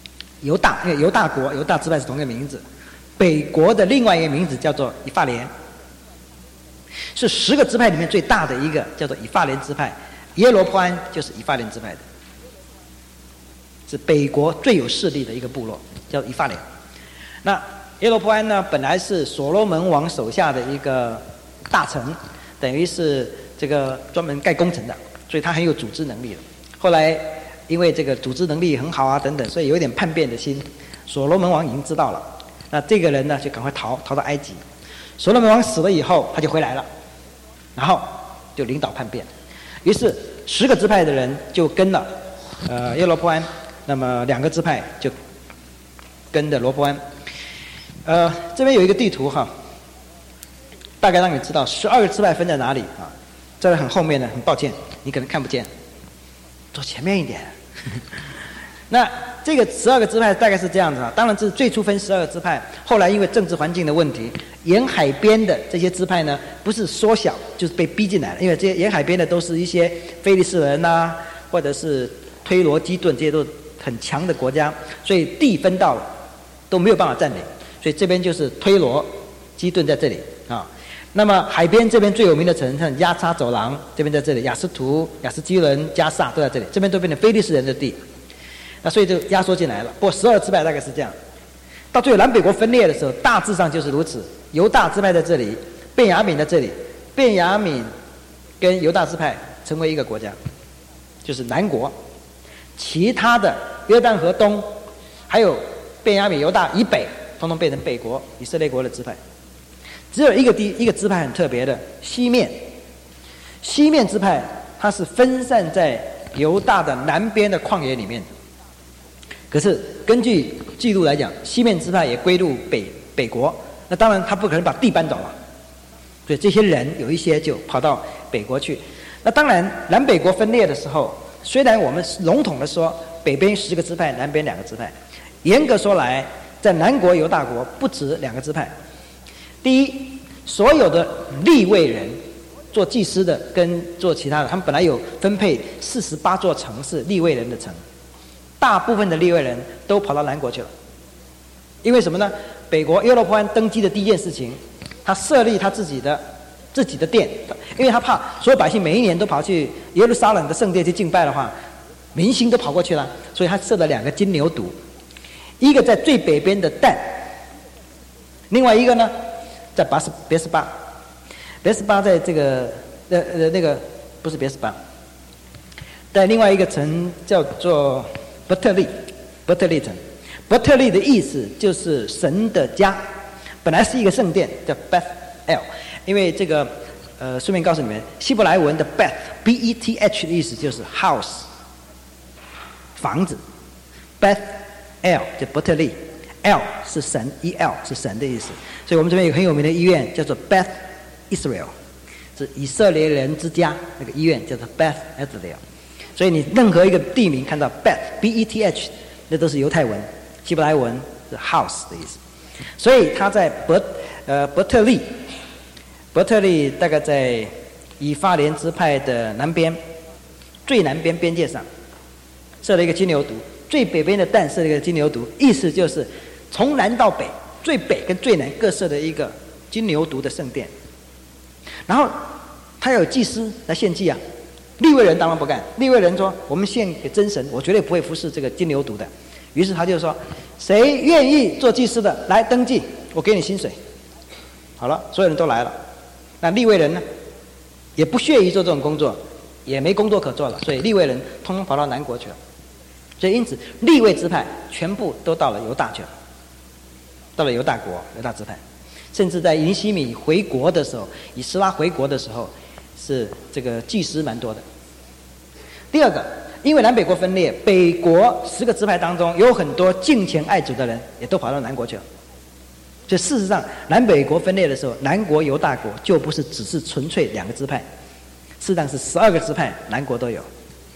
犹大，因为犹大国、犹大支派是同一个名字。北国的另外一个名字叫做以法莲，是十个支派里面最大的一个，叫做以法莲支派。耶罗波安就是以法莲支派的，是北国最有势力的一个部落，叫以法莲。那耶罗波安呢，本来是所罗门王手下的一个大臣，等于是这个专门盖工程的，所以他很有组织能力的。后来因为这个组织能力很好啊等等，所以有一点叛变的心。所罗门王已经知道了，那这个人呢就赶快逃逃到埃及。所罗门王死了以后，他就回来了，然后就领导叛变。于是十个支派的人就跟了呃耶罗波安，那么两个支派就跟着罗波安。呃，这边有一个地图哈，大概让你知道十二个支派分在哪里啊？这个很后面的，很抱歉，你可能看不见，坐前面一点。那这个十二个支派大概是这样子啊，当然这是最初分十二个支派，后来因为政治环境的问题，沿海边的这些支派呢，不是缩小就是被逼进来了，因为这些沿海边的都是一些非利士人呐、啊，或者是推罗、基顿，这些都是很强的国家，所以地分到了都没有办法占领，所以这边就是推罗、基顿在这里啊。那么海边这边最有名的城，像亚差走廊这边在这里，亚斯图、亚斯基伦、加萨都在这里，这边都变成非利士人的地。那所以就压缩进来了。不过十二支派大概是这样，到最后南北国分裂的时候，大致上就是如此。犹大支派在这里，便雅悯在这里，便雅悯跟犹大支派成为一个国家，就是南国。其他的约旦河东，还有便雅悯、犹大以北，统统变成北国以色列国的支派。只有一个地一个支派很特别的西面，西面支派它是分散在犹大的南边的旷野里面。可是根据记录来讲，西面支派也归入北北国，那当然他不可能把地搬走了，所以这些人有一些就跑到北国去。那当然南北国分裂的时候，虽然我们笼统的说北边十个支派，南边两个支派，严格说来，在南国犹大国不止两个支派。第一，所有的利未人做祭司的跟做其他的，他们本来有分配四十八座城是利未人的城，大部分的利未人都跑到南国去了。因为什么呢？北国耶罗波安登基的第一件事情，他设立他自己的自己的殿，因为他怕所有百姓每一年都跑去耶路撒冷的圣殿去敬拜的话，民心都跑过去了，所以他设了两个金牛犊，一个在最北边的但，另外一个呢在巴斯别斯巴，别斯巴在这个呃呃那个不是别斯巴，在另外一个城叫做伯特利，伯特利城。伯特利的意思就是神的家，本来是一个圣殿叫 Beth El， 因为这个呃顺便告诉你们，希伯来文的 Beth B E T H 的意思就是 house 房子 ，Beth El 就伯特利。El 是神 ，E L 是神的意思，所以我们这边有很有名的医院叫做 Beth Israel， 是以色列人之家，那个医院叫做 Beth Israel。所以你任何一个地名看到 Beth B E T H， 那都是犹太文，希伯来文是 house 的意思。所以他在伯呃伯特利，伯特利大概在以法莲支派的南边，最南边边界上设了一个金牛犊，最北边的但设了一个金牛犊，意思就是从南到北，最北跟最南各设的一个金牛犊的圣殿。然后他有祭司来献祭啊，利未人当然不干，利未人说我们献给真神，我绝对不会服侍这个金牛犊的。于是他就说，谁愿意做祭司的来登记，我给你薪水。好了，所有人都来了。那利未人呢，也不屑于做这种工作，也没工作可做了，所以利未人通通跑到南国去了。所以因此利未支派全部都到了犹大去了，到了犹大国犹大支派，甚至在尼希米回国的时候，以斯拉回国的时候，是这个祭司蛮多的。第二个，因为南北国分裂，北国十个支派当中有很多敬虔爱主的人也都跑到南国去了。所以事实上南北国分裂的时候，南国犹大国就不是只是纯粹两个支派，事实上是十二个支派南国都有。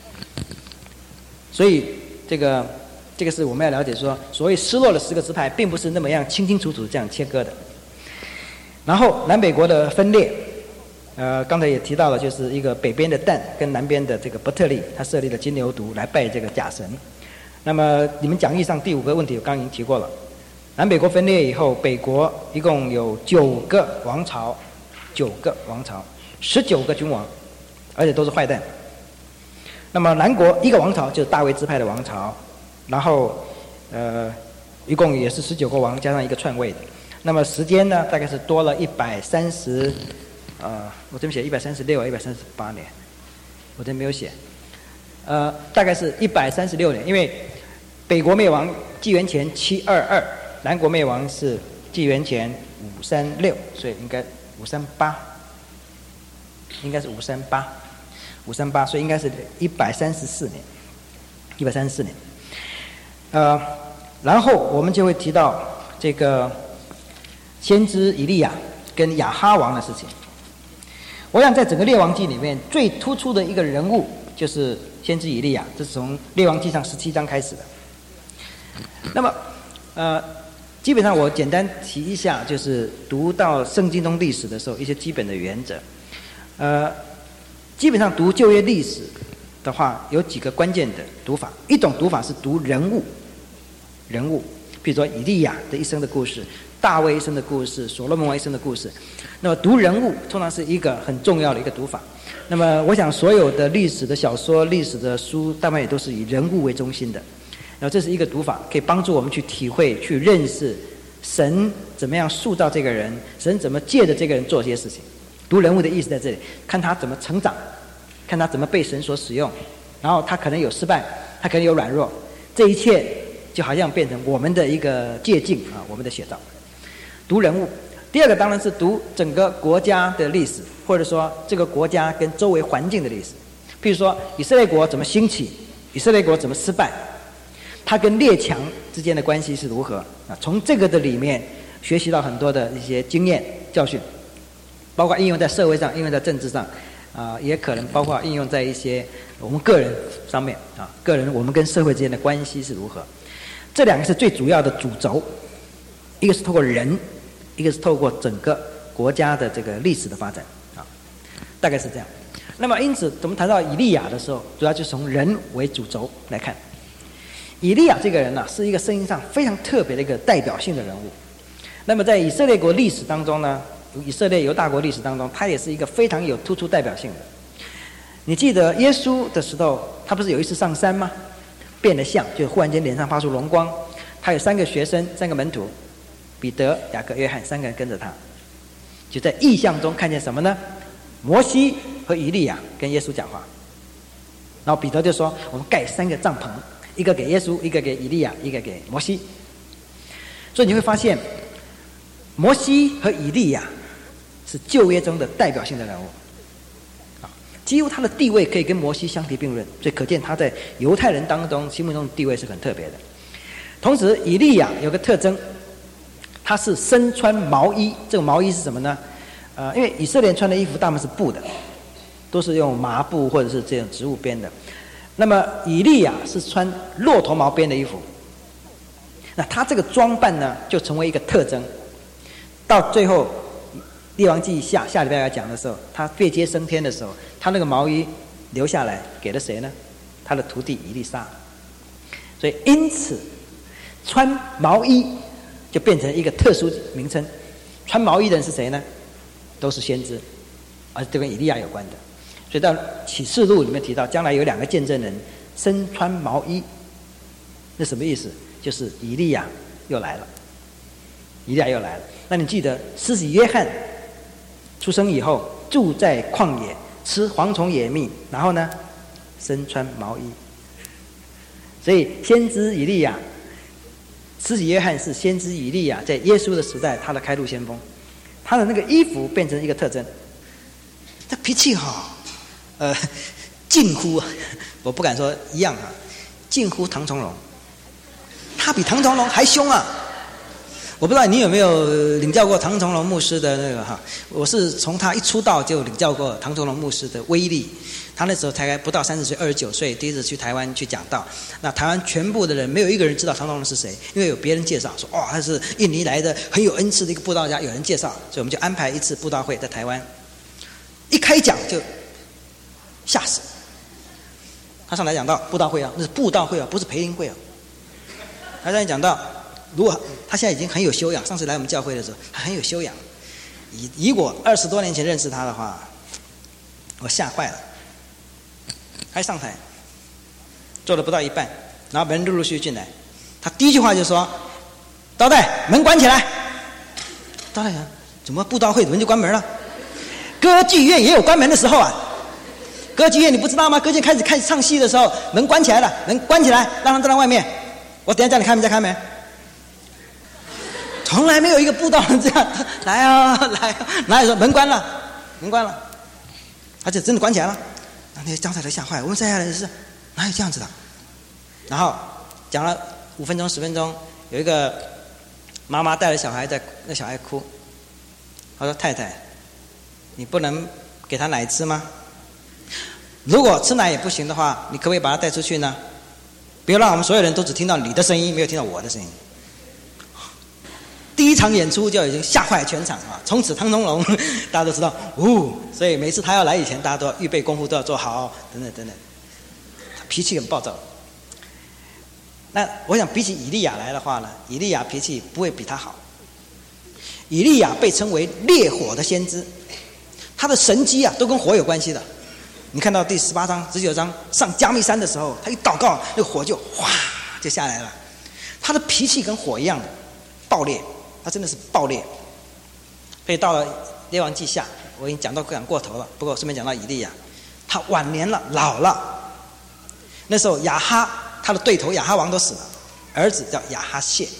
所以这个这个是我们要了解说，所谓失落的十个支派并不是那么样清清楚楚这样切割的。然后南北国的分裂，呃，刚才也提到了，就是一个北边的但跟南边的这个伯特利，他设立了金牛犊来拜这个假神。 那么你们讲义上第五个问题我刚刚已经提过了，南北国分裂以后，北国一共有九个王朝，九个王朝，十九个君王，而且都是坏蛋。那么南国一个王朝就是大卫支派的王朝，然后呃一共也是十九个王加上一个篡位的。那么时间呢，大概是多了一百三十，呃，我这边写一百三十六、一百三十八年，我这没有写，呃，大概是一百三十六年，因为北国灭亡纪元前七二二，南国灭亡是纪元前五三六，所以应该五三八，应该是五三八，五三八，所以应该是一百三十四年，一百三十四年，呃，然后我们就会提到这个先知以利亚跟亚哈王的事情。我想在整个列王记里面最突出的一个人物就是先知以利亚，这是从列王记上十七章开始的。那么呃基本上我简单提一下，就是读到圣经中历史的时候一些基本的原则。呃基本上读旧约历史的话有几个关键的读法，一种读法是读人物人物，比如说以利亚的一生的故事，大卫一生的故事，所罗门王一生的故事。那么读人物通常是一个很重要的一个读法。那么我想所有的历史的小说、历史的书大概也都是以人物为中心的。然后这是一个读法，可以帮助我们去体会、去认识神怎么样塑造这个人，神怎么借着这个人做些事情。读人物的意思在这里，看他怎么成长，看他怎么被神所使用，然后他可能有失败，他可能有软弱，这一切就好像变成我们的一个借镜啊，我们的写照。读人物。第二个当然是读整个国家的历史，或者说这个国家跟周围环境的历史。譬如说以色列国怎么兴起，以色列国怎么失败，它跟列强之间的关系是如何啊？从这个的里面学习到很多的一些经验教训，包括应用在社会上，应用在政治上，啊，也可能包括应用在一些我们个人上面啊，个人我们跟社会之间的关系是如何。这两个是最主要的主轴，一个是透过人，一个是透过整个国家的这个历史的发展啊，大概是这样。那么因此我们谈到以利亚的时候，主要就从人为主轴来看。以利亚这个人呢、啊，是一个圣经上非常特别的一个代表性的人物。那么在以色列国历史当中呢，以色列犹大国历史当中，他也是一个非常有突出代表性的。你记得耶稣的时候，他不是有一次上山吗？变了相，就忽然间脸上发出荣光。他有三个学生，三个门徒，彼得、雅各、约翰，三个人跟着他，就在异象中看见什么呢？摩西和以利亚跟耶稣讲话。然后彼得就说：“我们盖三个帐篷，一个给耶稣，一个给以利亚，一个给摩西。”所以你会发现，摩西和以利亚是旧约中的代表性的人物，啊，几乎他的地位可以跟摩西相提并论，所以可见他在犹太人当中心目中的地位是很特别的。同时，以利亚有个特征，他是身穿毛衣。这个毛衣是什么呢？呃，因为以色列人穿的衣服大部分是布的，都是用麻布或者是这种植物编的。那么以利亚是穿骆驼毛编的衣服。那他这个装扮呢，就成为一个特征。到最后，列王记下下礼拜要讲的时候，他被接升天的时候，他那个毛衣留下来给了谁呢？他的徒弟以利沙。所以因此，穿毛衣就变成一个特殊名称。穿毛衣的人是谁呢？都是先知，而这跟以利亚有关的。所以到启示录里面提到，将来有两个见证人身穿毛衣，那什么意思？就是以利亚又来了，以利亚又来了。那你记得施洗约翰出生以后，住在旷野，吃蝗虫野蜜，然后呢，身穿毛衣。所以先知以利亚，施洗约翰是先知以利亚在耶稣的时代他的开路先锋，他的那个衣服变成一个特征。他脾气好，呃，近乎我不敢说一样啊，近乎唐崇荣。他比唐崇荣还凶啊！我不知道你有没有领教过唐崇荣牧师的那个哈？我是从他一出道就领教过唐崇荣牧师的威力。他那时候才不到三十岁，二十九岁，第一次去台湾去讲道。那台湾全部的人没有一个人知道唐崇荣是谁，因为有别人介绍说，哇，他是印尼来的很有恩赐的一个布道家，有人介绍，所以我们就安排一次布道会在台湾。一开讲就吓死。他上来讲到布道会啊，那是布道会啊，不是培灵会啊。 他在讲到，如果他现在已经很有修养，上次来我们教会的时候，他很有修养。以以我二十多年前认识他的话，我吓坏了。他一上台，做了不到一半，然后人陆陆续续进来，他第一句话就说：“道代，门关起来。”道代讲，怎么布道会门就关门了？歌剧院也有关门的时候啊。歌剧院你不知道吗？歌剧院开始开始唱戏的时候，门关起来了，门关起来，让他站在外面。我等一下叫你开门再开门。从来没有一个布道人这样，来啊来啊，哪有说门关了，门关了，他就真的关起来了。那些张太太吓坏了，我们在下人是哪有这样子的？然后讲了五分钟十分钟，有一个妈妈带着小孩在，那小孩哭，他说：“太太，你不能给他奶吃吗？如果吃奶也不行的话，你可不可以把他带出去呢？不要让我们所有人都只听到你的声音，没有听到我的声音。”第一场演出就已经吓坏全场啊！从此汤宗龙大家都知道，呜、哦，所以每次他要来以前，大家都要预备功夫都要做好，等等等等。他脾气很暴躁。那我想比起以利亚来的话呢，以利亚脾气不会比他好。以利亚被称为烈火的先知，他的神迹啊都跟火有关系的。你看到第十八章、十九章上加密山的时候，他一祷告，那个火就哗就下来了。他的脾气跟火一样的暴烈。他真的是暴烈，所以到了列王记下，我已经讲到讲过头了。不过顺便讲到以利亚，他晚年了，老了。那时候亚哈他的对头亚哈王都死了，儿子叫亚哈谢。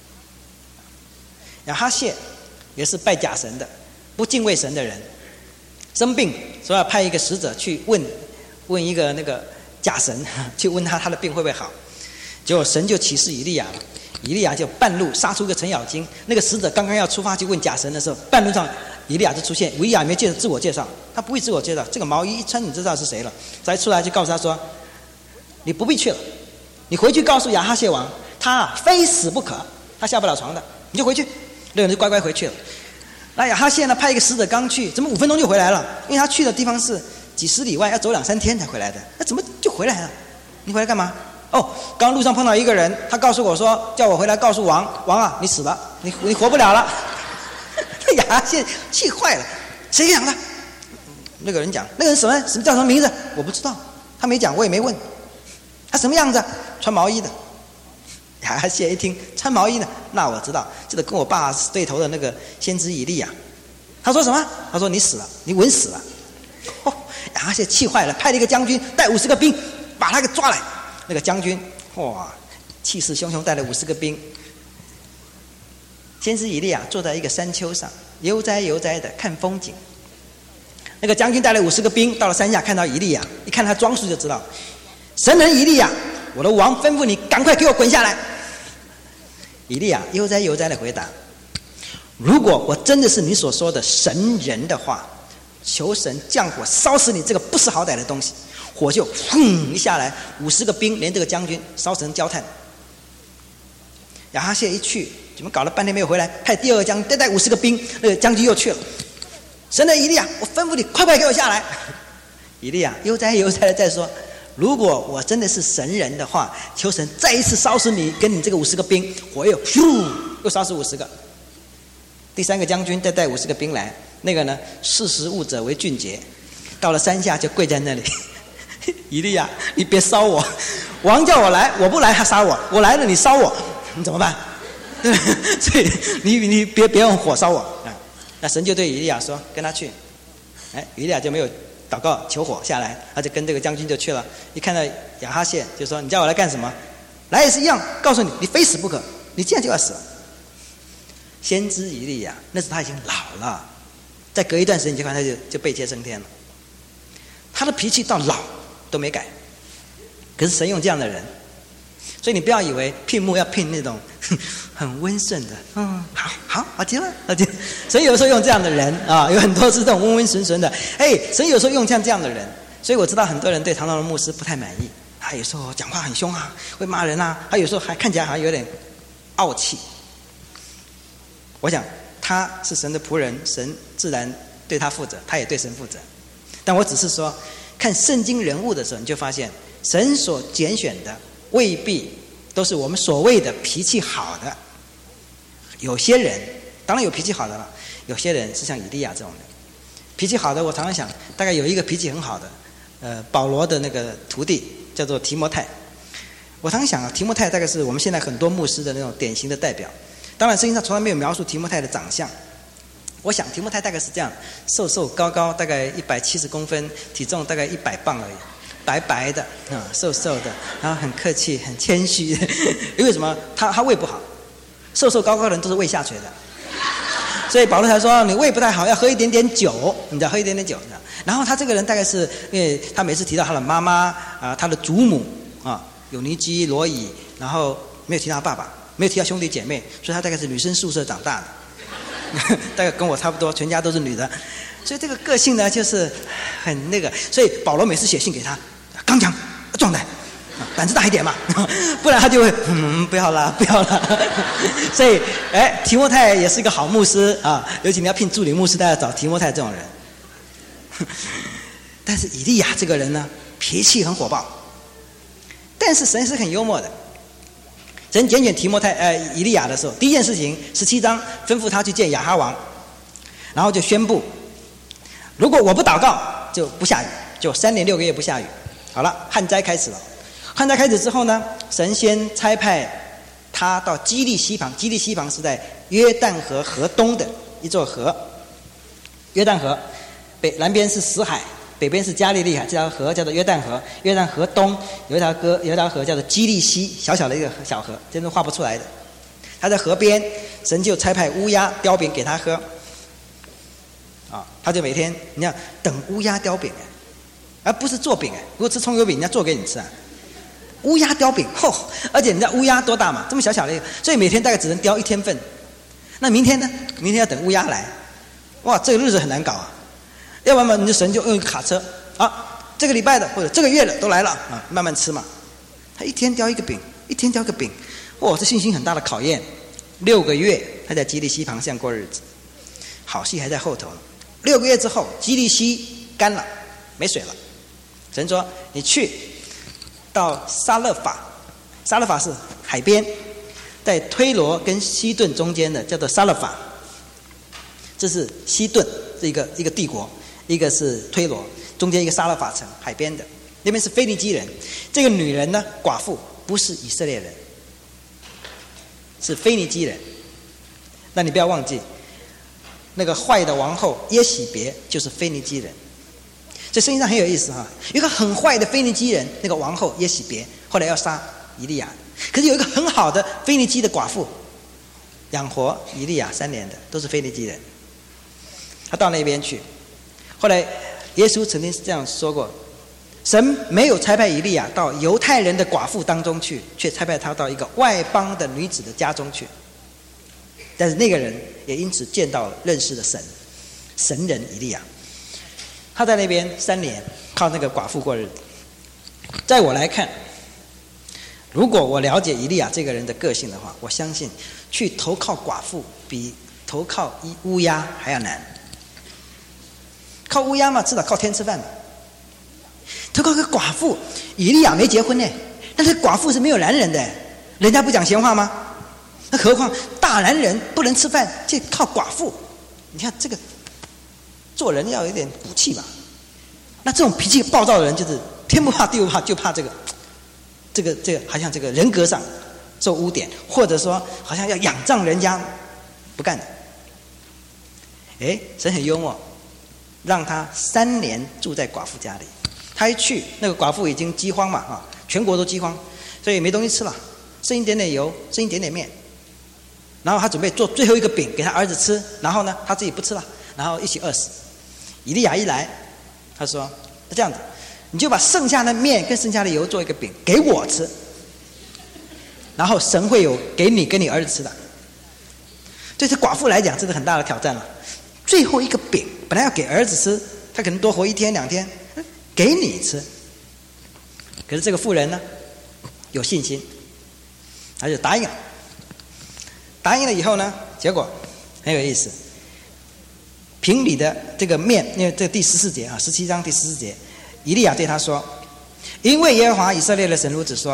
亚哈谢也是拜假神的，不敬畏神的人，生病所以要派一个使者去问问一个那个假神，去问他他的病会不会好。结果神就启示以利亚了。以利亚就半路杀出个程咬金，那个使者刚刚要出发去问假神的时候，半路上以利亚就出现。以利亚没介自我介绍，他不会自我介绍，这个毛衣一穿你知道是谁了。再出来就告诉他说：“你不必去了，你回去告诉亚哈谢王，他非死不可，他下不了床的，你就回去。”那个人就乖乖回去了。那亚哈谢呢，派一个使者刚去，怎么五分钟就回来了？因为他去的地方是几十里外，要走两三天才回来的。那怎么就回来了？你回来干嘛？哦，刚路上碰到一个人，他告诉我说，叫我回来告诉王，王啊，你死了，你你活不了了。那亚哈谢气坏了，谁讲的？那个人讲，那个人什么什么叫什么名字？我不知道，他没讲，我也没问。他什么样子？穿毛衣的。亚哈谢一听穿毛衣的，那我知道，这个跟我爸是对头的那个先知以利亚。他说什么？他说你死了，你稳死了。哦，亚哈谢气坏了，派了一个将军带五十个兵把他给抓来。那个将军哇，气势汹汹，带了五十个兵。先知以利亚坐在一个山丘上，悠哉悠哉的看风景。那个将军带了五十个兵到了山下，看到以利亚，一看他装束就知道，神人以利亚，我的王吩咐你赶快给我滚下来。以利亚悠哉悠哉的回答：如果我真的是你所说的神人的话，求神降火烧死你这个不识好歹的东西。火就轰一下来，五十个兵连这个将军烧成焦炭。亚哈谢一去，怎么搞了半天没有回来？派第二个将军再带五十个兵，那个将军又去了。神的以利亚，我吩咐你快快给我下来。以利亚悠哉悠哉的再说：如果我真的是神人的话，求神再一次烧死你跟你这个五十个兵。火又咻又烧死五十个。第三个将军再带五十个兵来，那个呢，识时务者为俊杰，到了山下就跪在那里。以利亚，你别烧我，王叫我来，我不来他杀我，我来了你烧我，你怎么办？对，所以你你别别用火烧我啊！那神就对以利亚说：“跟他去。”哎，以利亚就没有祷告求火下来，他就跟这个将军就去了。一看到亚哈谢，就说：“你叫我来干什么？来也是一样，告诉你，你非死不可，你这样就要死了。”先知以利亚，那时他已经老了，再隔一段时间，你就看他就就被接升天了。他的脾气到老都没改，可是神用这样的人，所以你不要以为聘牧要聘那种很温顺的，嗯，好好好极了，好极了。神有时候用这样的人啊，有很多是这种温温顺顺的。哎，神有时候用像这样的人，所以我知道很多人对唐朝的牧师不太满意，他有时候讲话很凶啊，会骂人啊，他有时候还看起来好像有点傲气。我想他是神的仆人，神自然对他负责，他也对神负责。但我只是说，看圣经人物的时候，你就发现神所拣选的未必都是我们所谓的脾气好的。有些人当然有脾气好的了，有些人是像以利亚这种人。脾气好的，我常常想，大概有一个脾气很好的，呃，保罗的那个徒弟叫做提摩太。我常常想啊，提摩太大概是我们现在很多牧师的那种典型的代表。当然，圣经上从来没有描述提摩太的长相。我想提摩太大概是这样，瘦瘦高高，大概一百七十公分，体重大概一百磅而已，白白的啊、嗯，瘦瘦的，然后很客气，很谦虚。因为什么？他他胃不好，瘦瘦高高的人都是胃下垂的。所以保罗才说你胃不太好，要喝一点点酒，你知道喝一点点酒。然后他这个人大概是因为他每次提到他的妈妈啊、呃，他的祖母啊，有尼基、罗以，然后没有提到他爸爸，没有提到兄弟姐妹，所以他大概是女生宿舍长大的，大概跟我差不多，全家都是女的。所以这个个性呢，就是很那个。所以保罗每次写信给他，刚强壮胆。胆子大一点嘛，不然他就会嗯不要啦不要啦。所以哎，提摩太也是一个好牧师啊，尤其你要聘助理牧师，大家找提摩太这种人。但是以利亚这个人呢，脾气很火爆，但是神是很幽默的。神拣选提摩太呃以利亚的时候，第一件事情十七章吩咐他去见亚哈王，然后就宣布，如果我不祷告就不下雨，就三年六个月不下雨。好了，旱灾开始了。旱灾开始之后呢，神先差派他到基利西旁，基利西旁是在约旦河河东的一座河。约旦河北南边是死海，北边是加利利海，这条河叫做约旦河。约旦河东有一条河，有一条河叫做基利西，小小的一个小河，真的画不出来的。他在河边，神就差派乌鸦叼饼给他喝。啊，他就每天你看等乌鸦叼饼，而不是做饼哎。如果吃葱油饼，人家做给你吃啊。乌鸦叼饼，吼！而且你知道乌鸦多大嘛？这么小小的一个，所以每天大概只能叼一天份。那明天呢？明天要等乌鸦来，哇，这个日子很难搞啊！要不然嘛，你的神就用一个卡车啊，这个礼拜的或者这个月的都来了啊，慢慢吃嘛。他一天叼一个饼，一天叼个饼，哇，这信心很大的考验。六个月他在基利西旁这样过日子，好戏还在后头。六个月之后，基利西干了，没水了。神说：“你去。”到沙勒法，沙勒法是海边，在推罗跟西顿中间的，叫做沙勒法。这是西顿是一个一个帝国，一个是推罗，中间一个沙勒法城，海边的。那边是腓尼基人。这个女人呢，寡妇，不是以色列人，是腓尼基人。那你不要忘记，那个坏的王后耶洗别就是腓尼基人。这圣经上很有意思哈，有一个很坏的腓尼基人，那个王后耶洗别，后来要杀以利亚，可是有一个很好的腓尼基的寡妇，养活以利亚三年的，都是腓尼基人。他到那边去，后来耶稣曾经是这样说过：神没有差派以利亚到犹太人的寡妇当中去，却差派他到一个外邦的女子的家中去。但是那个人也因此见到了、认识了神，神人以利亚。他在那边三年，靠那个寡妇过日子。在我来看，如果我了解以利亚这个人的个性的话，我相信去投靠寡妇比投靠乌鸦还要难。靠乌鸦嘛，至少靠天吃饭嘛。投靠个寡妇，以利亚没结婚呢，但是寡妇是没有男人的，人家不讲闲话吗？那何况大男人不能吃饭，就靠寡妇。你看这个。做人要有一点骨气吧。那这种脾气暴躁的人，就是天不怕地不怕，就怕这个，这个这个，好像这个人格上受污点，或者说好像要仰仗人家，不干的。哎，神很幽默，让他三年住在寡妇家里。他一去，那个寡妇已经饥荒嘛啊，全国都饥荒，所以没东西吃了，剩一点点油，剩一点点面。然后他准备做最后一个饼给他儿子吃，然后呢他自己不吃了，然后一起饿死。以利亚一来，他说：“这样子，你就把剩下的面跟剩下的油做一个饼给我吃，然后神会有给你跟你儿子吃的。”对这寡妇来讲，这是很大的挑战了。最后一个饼本来要给儿子吃，他可能多活一天两天，给你吃。可是这个妇人呢，有信心，他就答应了。答应了以后呢，结果很有意思。平里的这个面，因为这第十四节啊，十七章第十四节，以利亚对他说：“因为耶和华以色列的神如此说，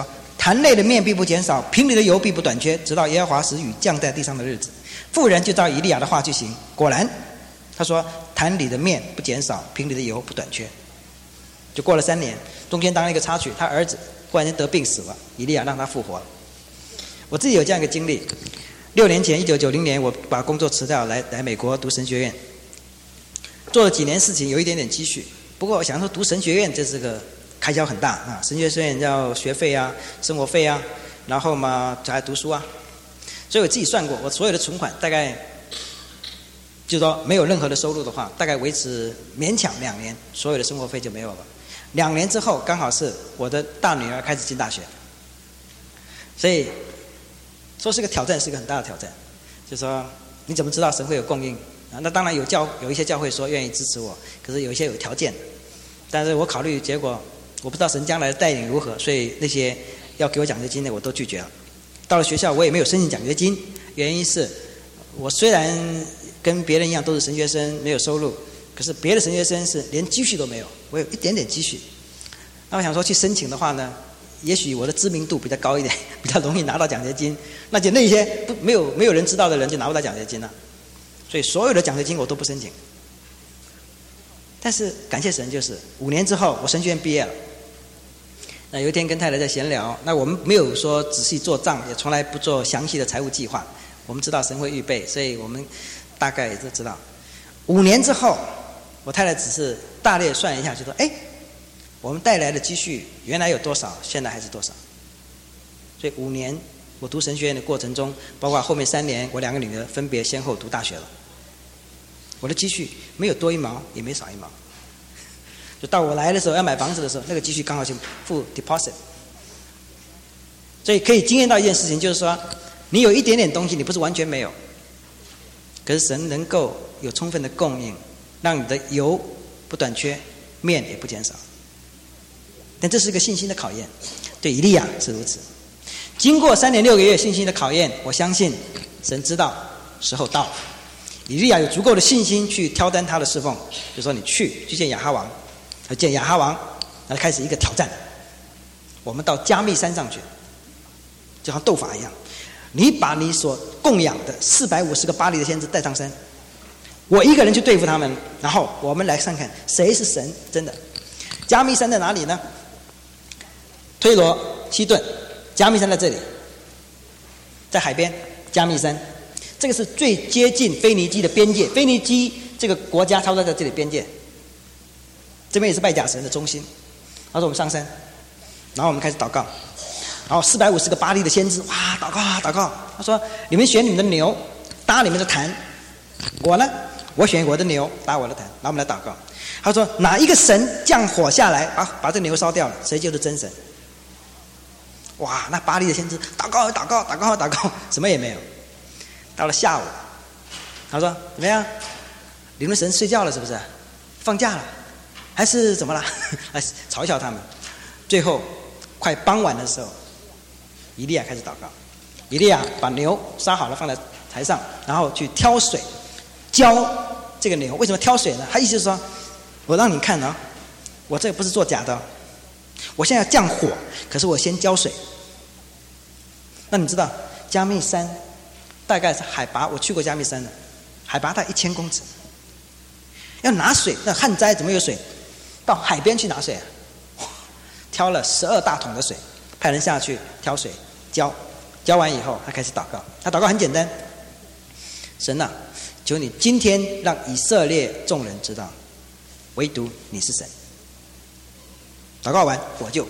坛内的面必不减少，瓶里的油必不短缺，直到耶和华使雨降在地上的日子。妇人就照以利亚的话去行，果然，他说坛里的面不减少，瓶里的油不短缺。就过了三年，中间当了一个插曲，他儿子忽然间得病死了，以利亚让他复活了。我自己有这样一个经历，六年前，一九九零年，我把工作辞掉，来来美国读神学院，做了几年事情，有一点点积蓄。不过我想说，读神学院这是个开销很大啊，神学院要学费啊、生活费啊，然后嘛还读书啊，所以我自己算过，我所有的存款大概，就说没有任何的收入的话，大概维持勉强两年，所有的生活费就没有了。两年之后，刚好是我的大女儿开始进大学，所以说是个挑战，是个很大的挑战。就说你怎么知道神会有供应啊？那当然有教有一些教会说愿意支持我，可是有一些有条件的。但是我考虑结果，我不知道神将来的带领如何，所以那些要给我奖学金的我都拒绝了。到了学校我也没有申请奖学金，原因是我虽然跟别人一样都是神学生，没有收入，可是别的神学生是连积蓄都没有，我有一点点积蓄。那我想说去申请的话呢，也许我的知名度比较高一点，比较容易拿到奖学金，那就那些不没有没有人知道的人就拿不到奖学金了。所以所有的奖学金我都不申请。但是感谢神，就是五年之后我神学院毕业了。那有一天跟太太在闲聊，那我们没有说仔细做账，也从来不做详细的财务计划。我们知道神会预备，所以我们大概也就知道。五年之后，我太太只是大略算一下，就说：“哎，我们带来的积蓄原来有多少，现在还是多少。”所以五年我读神学院的过程中，包括后面三年，我两个女儿分别先后读大学了。我的积蓄没有多一毛，也没少一毛。就到我来的时候要买房子的时候，那个积蓄刚好去付 deposit。所以可以经验到一件事情，就是说，你有一点点东西，你不是完全没有，可是神能够有充分的供应，让你的油不短缺，面也不减少。但这是一个信心的考验，对以利亚是如此。经过三年六个月信心的考验，我相信神知道时候到了。以利亚有足够的信心去挑担他的侍奉，就说你去去见亚哈王，见亚哈王，然后开始一个挑战。我们到加密山上去，就像斗法一样，你把你所供养的四百五十个巴黎的先知带上山，我一个人去对付他们，然后我们来看看谁是神真的。加密山在哪里呢？推罗西顿，加密山在这里，在海边。加密山这个是最接近腓尼基的边界，腓尼基这个国家差不多在这里边界，这边也是拜假神的中心。他说我们上山，然后我们开始祷告，然后四百五十个巴黎的先知，哇，祷告啊祷告。他说你们选你们的牛，搭你们的坛，我呢，我选我的牛，搭我的坛，然后我们来祷告。他说哪一个神降火下来，把把这牛烧掉了，谁就是真神。哇，那巴黎的先知祷告祷告祷告祷告，什么也没有。到了下午，他说怎么样？你们神睡觉了是不是？放假了，还是怎么了？来嘲笑他们。最后快傍晚的时候，以利亚开始祷告。以利亚把牛杀好了放在台上，然后去挑水浇这个牛。为什么挑水呢？他意思是说，我让你看啊，我这个不是做假的，我现在要降火，可是我先浇水。那你知道加密山大概是海拔，我去过加密山的，海拔大概一千公尺。要拿水，那旱灾怎么有水？到海边去拿水啊！挑了十二大桶的水，派人下去挑水浇，浇完以后他开始祷告。他祷告很简单：神啊，求你今天让以色列众人知道，唯独你是神。祷告完，火就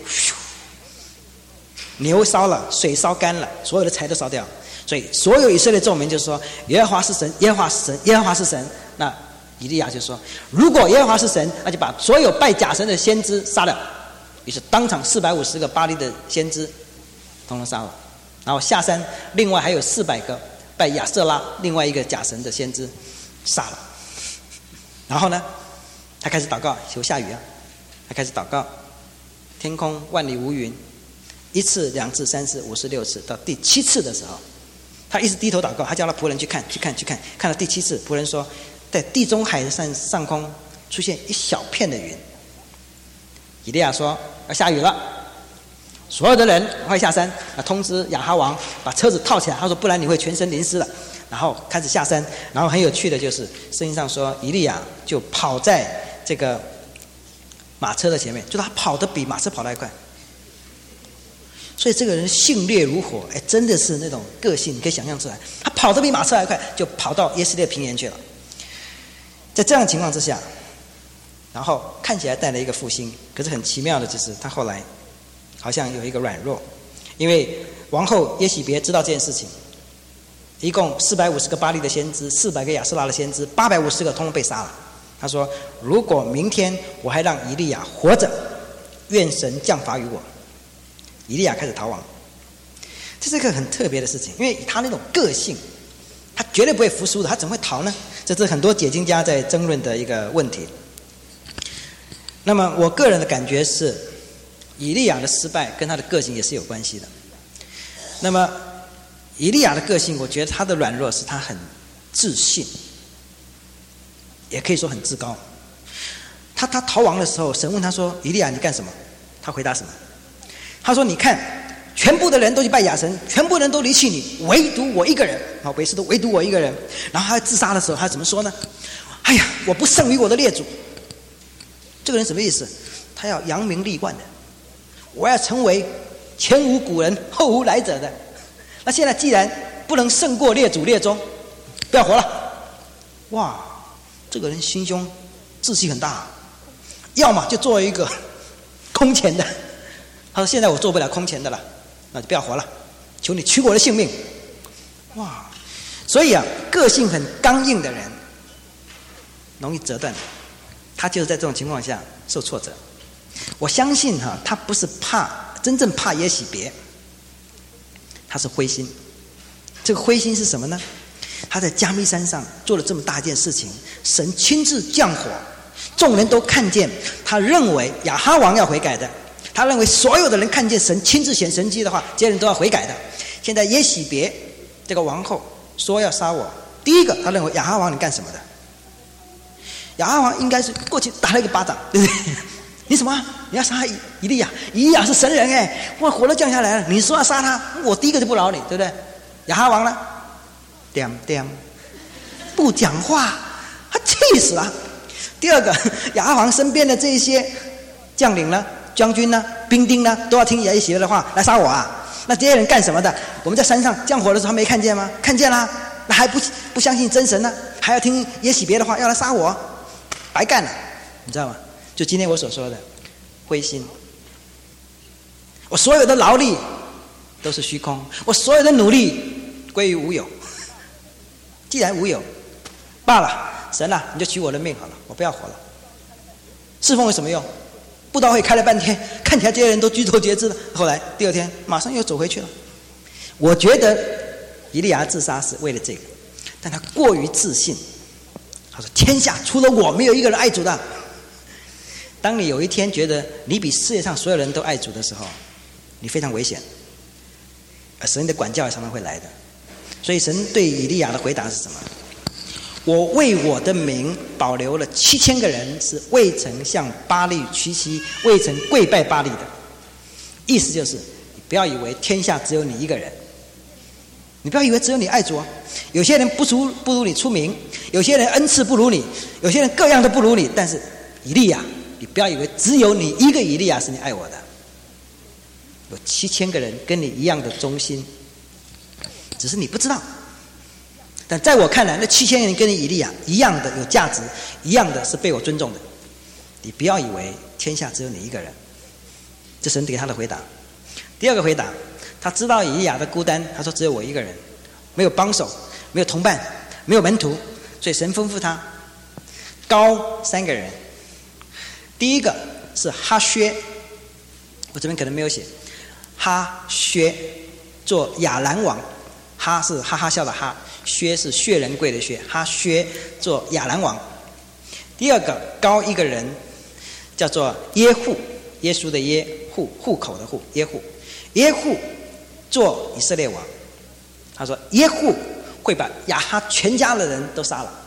牛烧了，水烧干了，所有的柴都烧掉。所以所有以色列众民就说耶和华是神，耶和华是神，耶和华是神。那以利亚就说，如果耶和华是神，那就把所有拜假神的先知杀掉。于是当场四百五十个巴黎的先知统统杀了，然后下山另外还有四百个拜亚瑟拉另外一个假神的先知杀了。然后呢，他开始祷告，求下雨啊。他开始祷告，天空万里无云，一次两次三次五次六次，到第七次的时候，他一直低头祷告。他叫他仆人去看去看去看，看到第七次，仆人说在地中海上上空出现一小片的云。以利亚说要下雨了， 所有的人快下山，啊，通知亚哈王把车子套起来。他说不然你会全身淋湿了。然后开始下山。然后很有趣的就是圣经上说，以利亚就跑在这个马车的前面，就他跑得比马车跑得还快。所以这个人性烈如火，哎，真的是那种个性，你可以想象出来。他跑得比马车还快，就跑到耶斯列平原去了。在这样的情况之下，然后看起来带了一个复兴，可是很奇妙的就是他后来好像有一个软弱，因为王后耶洗别知道这件事情，一共四百五十个巴力的先知，四百个亚斯拉的先知，八百五十个通通被杀了。他说：“如果明天我还让以利亚活着，愿神降罚于我。”以利亚开始逃亡。这是一个很特别的事情，因为以他那种个性，他绝对不会服输的，他怎么会逃呢？这是很多解经家在争论的一个问题。那么我个人的感觉是，以利亚的失败跟他的个性也是有关系的。那么以利亚的个性，我觉得他的软弱是他很自信，也可以说很自高。他他逃亡的时候，神问他说：“以利亚，你干什么？”他回答什么？他说：“你看，全部的人都去拜亚神，全部人都离弃你，唯独我一个人。啊，唯是都唯独我一个人。”然后他自杀的时候，他怎么说呢？哎呀，我不胜于我的列祖。这个人什么意思？他要扬名立万的，我要成为前无古人后无来者的。那现在既然不能胜过列祖列宗，不要活了。哇，这个人心胸志气很大，要么就做一个空前的。他说：“现在我做不了空前的了，那就不要活了，求你取我的性命。”哇，所以啊，个性很刚硬的人容易折断，他就是在这种情况下受挫折。我相信哈、啊，他不是怕真正怕耶洗别，他是灰心。这个灰心是什么呢？他在加密山上做了这么大一件事情，神亲自降火，众人都看见，他认为亚哈王要悔改的。他认为所有的人看见神亲自显神迹的话，这些人都要悔改的。现在耶洗别这个王后说要杀我，第一个他认为亚哈王你干什么的？亚哈王应该是过去打了一个巴掌，对不对？你什么？你要杀以利亚？以利亚是神人哎，哇，火都降下来了，你说要杀他，我第一个就不饶你，对不对？亚哈王呢？点点不讲话，他气死了。第二个，亚哈王身边的这些将领呢？将军呢，兵丁呢，都要听耶洗别的话来杀我啊！那这些人干什么的？我们在山上降火的时候，他没看见吗？看见啦，那还不不相信真神呢？还要听耶洗别的话，要来杀我，白干了，你知道吗？就今天我所说的灰心，我所有的劳力都是虚空，我所有的努力归于无有。既然无有，罢了，神啊，你就取我的命好了，我不要活了。侍奉有什么用？布道会开了半天，看起来这些人都居头厥之了。后来第二天马上又走回去了。我觉得以利亚自杀是为了这个，但他过于自信。他说：“天下除了我，没有一个人爱主的。”当你有一天觉得你比世界上所有人都爱主的时候，你非常危险。而神的管教也常常会来的。所以神对以利亚的回答是什么？我为我的名保留了七千个人，是未曾向巴力屈膝，未曾跪拜巴力的。意思就是，你不要以为天下只有你一个人，你不要以为只有你爱主啊。有些人不如不如你出名，有些人恩赐不如你，有些人各样都不如你。但是以利亚，你不要以为只有你一个以利亚是你爱我的，有七千个人跟你一样的忠心，只是你不知道。但在我看来，那七千人跟你以利亚一样的有价值，一样的是被我尊重的。你不要以为天下只有你一个人。这神给他的回答。第二个回答，他知道以利亚的孤单，他说只有我一个人，没有帮手，没有同伴，没有门徒，所以神吩咐他高三个人。第一个是哈薛，我这边可能没有写，哈薛做亚兰王，哈是哈哈笑的哈。薛是薛仁贵的薛，哈薛做亚兰王。第二个高一个人叫做耶户，耶稣的耶，户户口的户，耶户，耶户做以色列王。他说耶户会把亚哈全家的人都杀了，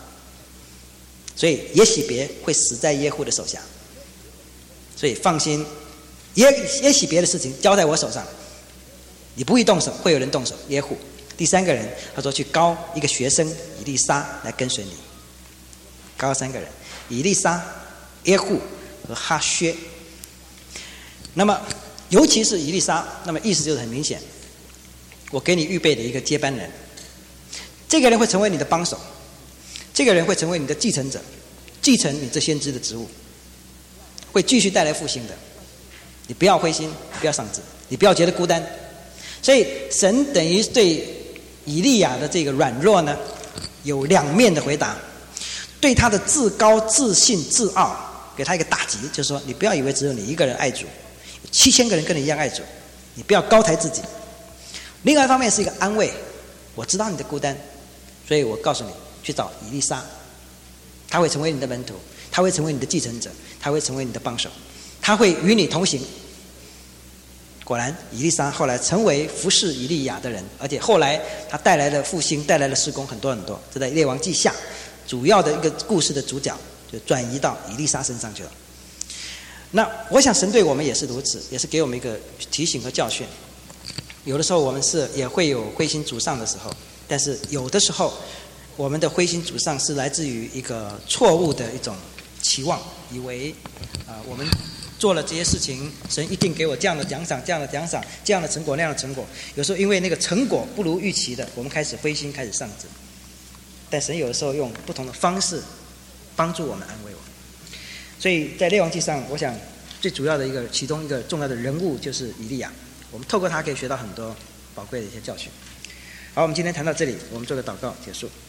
所以耶洗别会死在耶户的手下。所以放心， 也也许别的事情交在我手上，你不会动手，会有人动手。耶户。第三个人，他说去膏一个学生以利沙来跟随你。膏三个人，以利沙、耶户和哈薛。那么，尤其是以利沙，那么意思就是很明显，我给你预备的一个接班人，这个人会成为你的帮手，这个人会成为你的继承者，继承你这先知的职务，会继续带来复兴的。你不要灰心，不要丧志，你不要觉得孤单。所以，神等于对以利亚的这个软弱呢，有两面的回答。对他的自高、自信、自傲，给他一个打击，就是说，你不要以为只有你一个人爱主，有七千个人跟你一样爱主，你不要高抬自己。另外一方面是一个安慰，我知道你的孤单，所以我告诉你，去找以利沙，他会成为你的门徒，他会成为你的继承者，他会成为你的帮手，他会与你同行。果然，以利沙后来成为服侍以利亚的人，而且后来他带来了复兴，带来了事工很多很多。这在列王记下主要的一个故事的主角就转移到以利沙身上去了。那我想神对我们也是如此，也是给我们一个提醒和教训。有的时候我们是也会有灰心沮丧的时候，但是有的时候我们的灰心沮丧是来自于一个错误的一种期望，以为啊、呃、我们做了这些事情，神一定给我这样的奖赏，这样的奖赏，这样的成果，那样的成果。有时候因为那个成果不如预期的，我们开始灰心，开始丧志。但神有的时候用不同的方式帮助我们，安慰我们。所以在列王记上，我想最主要的一个其中一个重要的人物就是以利亚，我们透过他可以学到很多宝贵的一些教训。好，我们今天谈到这里，我们做个祷告结束。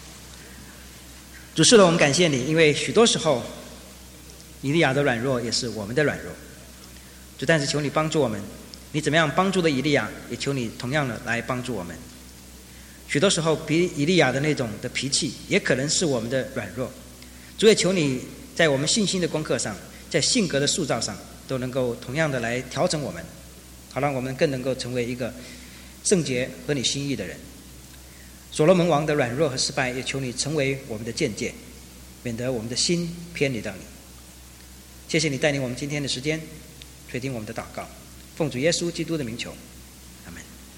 主是的，我们感谢你，因为许多时候以利亚的软弱也是我们的软弱。主，但是求你帮助我们，你怎么样帮助的以利亚，也求你同样的来帮助我们。许多时候比以利亚的那种的脾气，也可能是我们的软弱。主也求你在我们信心的功课上，在性格的塑造上，都能够同样的来调整我们，好让我们更能够成为一个圣洁和你心意的人。所罗门王的软弱和失败，也求你成为我们的见解，免得我们的心偏离到你。谢谢你带领我们今天的时间，垂听我们的祷告，奉主耶稣基督的名求，